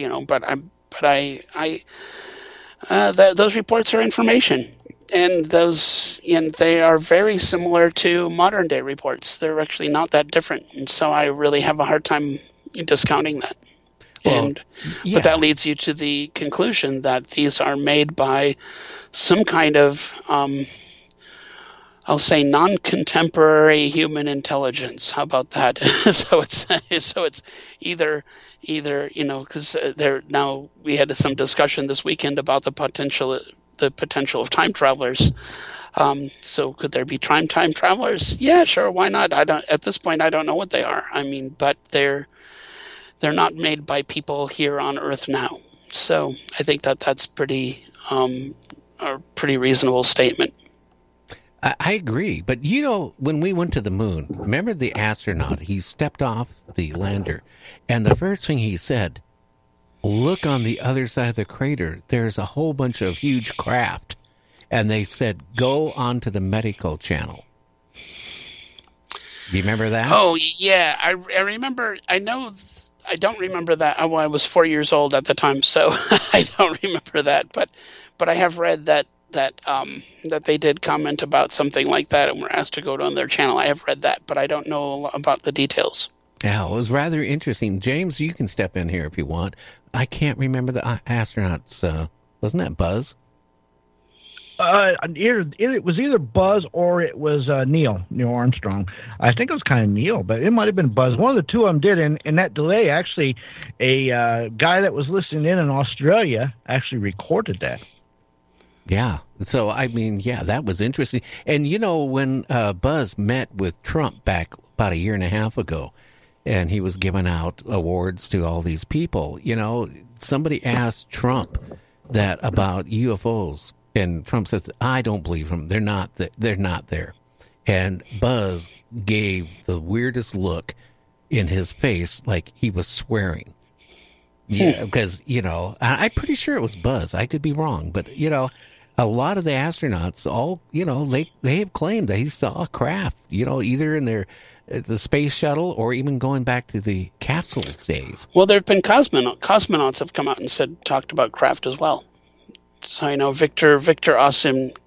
those reports are information, and they are very similar to modern day reports. They're actually not that different, and so I really have a hard time discounting that. But that leads you to the conclusion that these are made by some kind of, I'll say, non-contemporary human intelligence. How about that? So it's either because now we had some discussion this weekend about the potential of time travelers. So could there be time travelers? Yeah, sure. Why not? At this point, I don't know what they are. I mean, but they're not made by people here on Earth now. So I think that's a pretty reasonable statement. I agree. But, when we went to the moon, remember the astronaut? He stepped off the lander, and the first thing he said, look on the other side of the crater. There's a whole bunch of huge craft. And they said, go on to the medical channel. Do you remember that? Oh, yeah. I remember. I don't remember that. I was 4 years old at the time, so I don't remember that. But I have read that they did comment about something like that and were asked to go on their channel. I have read that, but I don't know about the details. Yeah, it was rather interesting. James, you can step in here if you want. I can't remember the astronauts. Wasn't that Buzz? It was either Buzz or it was Neil Armstrong. I think it was kind of Neil, but it might have been Buzz. One of the two of them did. In that delay, actually, a guy that was listening in Australia actually recorded that. Yeah. So, I mean, that was interesting. And, when Buzz met with Trump back about a year and a half ago, and he was giving out awards to all these people, somebody asked Trump that about UFOs. And Trump says, I don't believe them. They're not there. And Buzz gave the weirdest look in his face, like he was swearing. Yeah, because, I'm pretty sure it was Buzz. I could be wrong. But, a lot of the astronauts, all, they have claimed that he saw a craft, either in the space shuttle or even going back to the capsule days. Well, there have been cosmonauts have come out and talked about craft as well. So I know Victor Afanasyev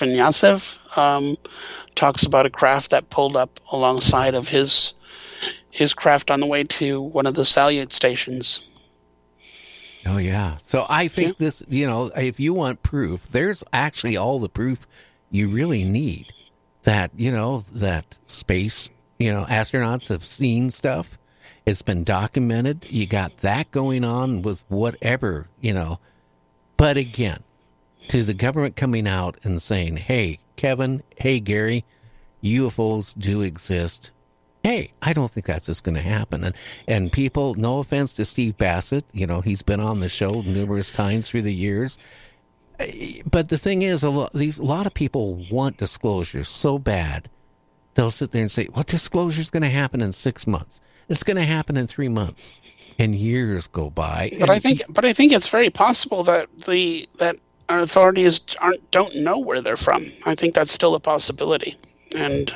talks about a craft that pulled up alongside of his craft on the way to one of the Salyut stations. Oh, yeah. So I think this, if you want proof, there's actually all the proof you really need that, that space, astronauts have seen stuff. It's been documented. You got that going on with whatever, But again, to the government coming out and saying, hey, Kevin, hey, Gary, UFOs do exist. Hey, I don't think that's just going to happen. And people, no offense to Steve Bassett, he's been on the show numerous times through the years. But the thing is, a lot of people want disclosure so bad, they'll sit there and say, well, disclosure is going to happen in 6 months. It's going to happen in 3 months. And years go by. But I think it's very possible that our authorities don't know where they're from. I think that's still a possibility. And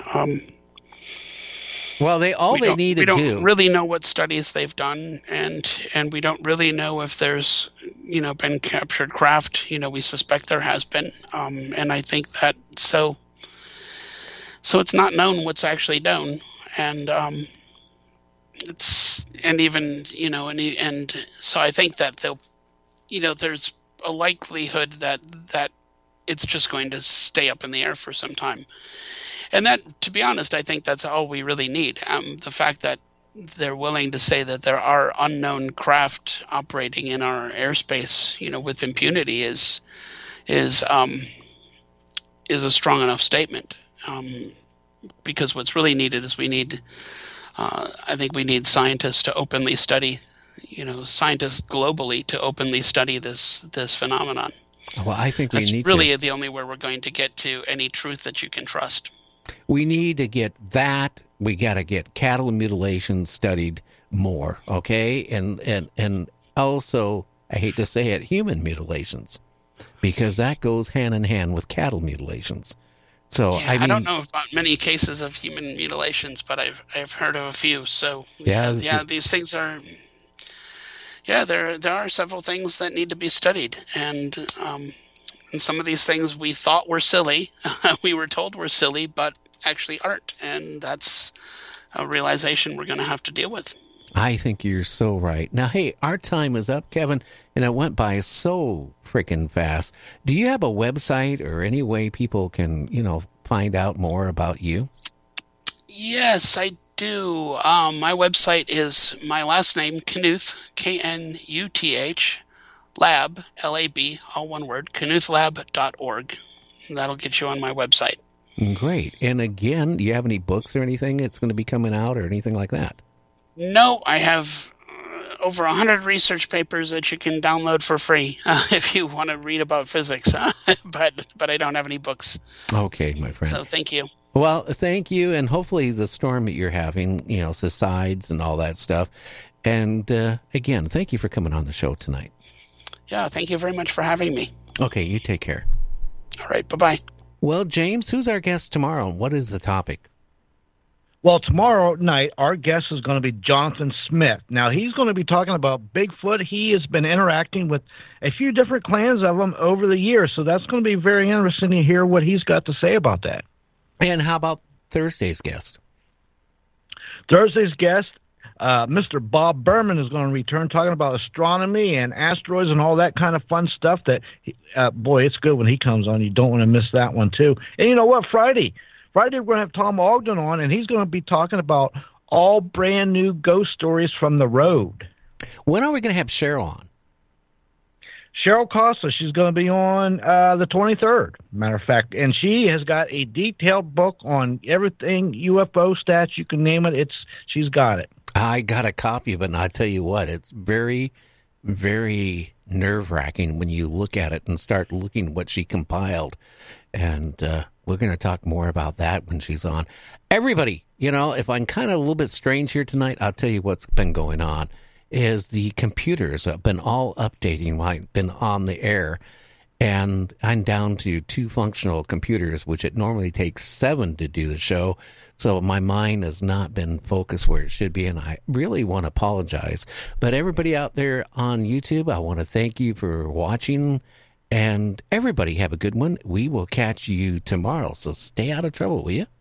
well, they need to do. We don't really know what studies they've done, and we don't really know if there's been captured craft. We suspect there has been, and I think that so it's not known what's actually done, and so I think that they'll, there's a likelihood that it's just going to stay up in the air for some time. And that, to be honest, I think that's all we really need. The fact that they're willing to say that there are unknown craft operating in our airspace, with impunity is a strong enough statement. Because what's really needed is I think we need scientists to openly study, scientists globally to openly study this phenomenon. Well, I think that's really the only way we're going to get to any truth that you can trust. We need to get that. We got to get cattle mutilation studied more, okay? And also, I hate to say it, human mutilations, because that goes hand in hand with cattle mutilations. So I don't know about many cases of human mutilations, but I've heard of a few. So these things are. Yeah, there are several things that need to be studied, and some of these things we thought were silly, we were told were silly, but actually aren't, and that's a realization we're going to have to deal with. I think you're so right. Now, hey, our time is up, Kevin, and it went by so freaking fast. Do you have a website or any way people can, find out more about you? Yes, I do. My website is my last name, Knuth, Knuth, lab, L-A-B, all one word, knuthlab.org. That'll get you on my website. Great. And again, do you have any books or anything that's going to be coming out or anything like that? No, I have over 100 research papers that you can download for free if you want to read about physics, but I don't have any books. Okay, my friend. So thank you. Well, thank you, and hopefully the storm that you're having, subsides and all that stuff. And again, thank you for coming on the show tonight. Yeah, thank you very much for having me. Okay, you take care. All right, bye-bye. Well, James, who's our guest tomorrow, and what is the topic? Well, tomorrow night, our guest is going to be Jonathan Smith. Now, he's going to be talking about Bigfoot. He has been interacting with a few different clans of them over the years, so that's going to be very interesting to hear what he's got to say about that. And how about Thursday's guest? Thursday's guest, Mr. Bob Berman, is going to return talking about astronomy and asteroids and all that kind of fun stuff that, boy, it's good when he comes on. You don't want to miss that one, too. And you know what? Friday, we're going to have Tom Ogden on, and he's going to be talking about all brand new ghost stories from the road. When are we going to have Cheryl on? Cheryl Costa, she's going to be on the 23rd, matter of fact. And she has got a detailed book on everything UFO stats, you can name it. She's got it. I got a copy of it, and I tell you what, it's very, very nerve-wracking when you look at it and start looking what she compiled. And we're going to talk more about that when she's on. Everybody, if I'm kind of a little bit strange here tonight, I'll tell you what's been going on. Is the computers have been all updating while I've been on the air, and I'm down to 2 functional computers, which it normally takes 7 to do the show, so my mind has not been focused where it should be, and I really want to apologize. But everybody out there on YouTube, I want to thank you for watching, and everybody have a good one. We will catch you tomorrow, so stay out of trouble, will you?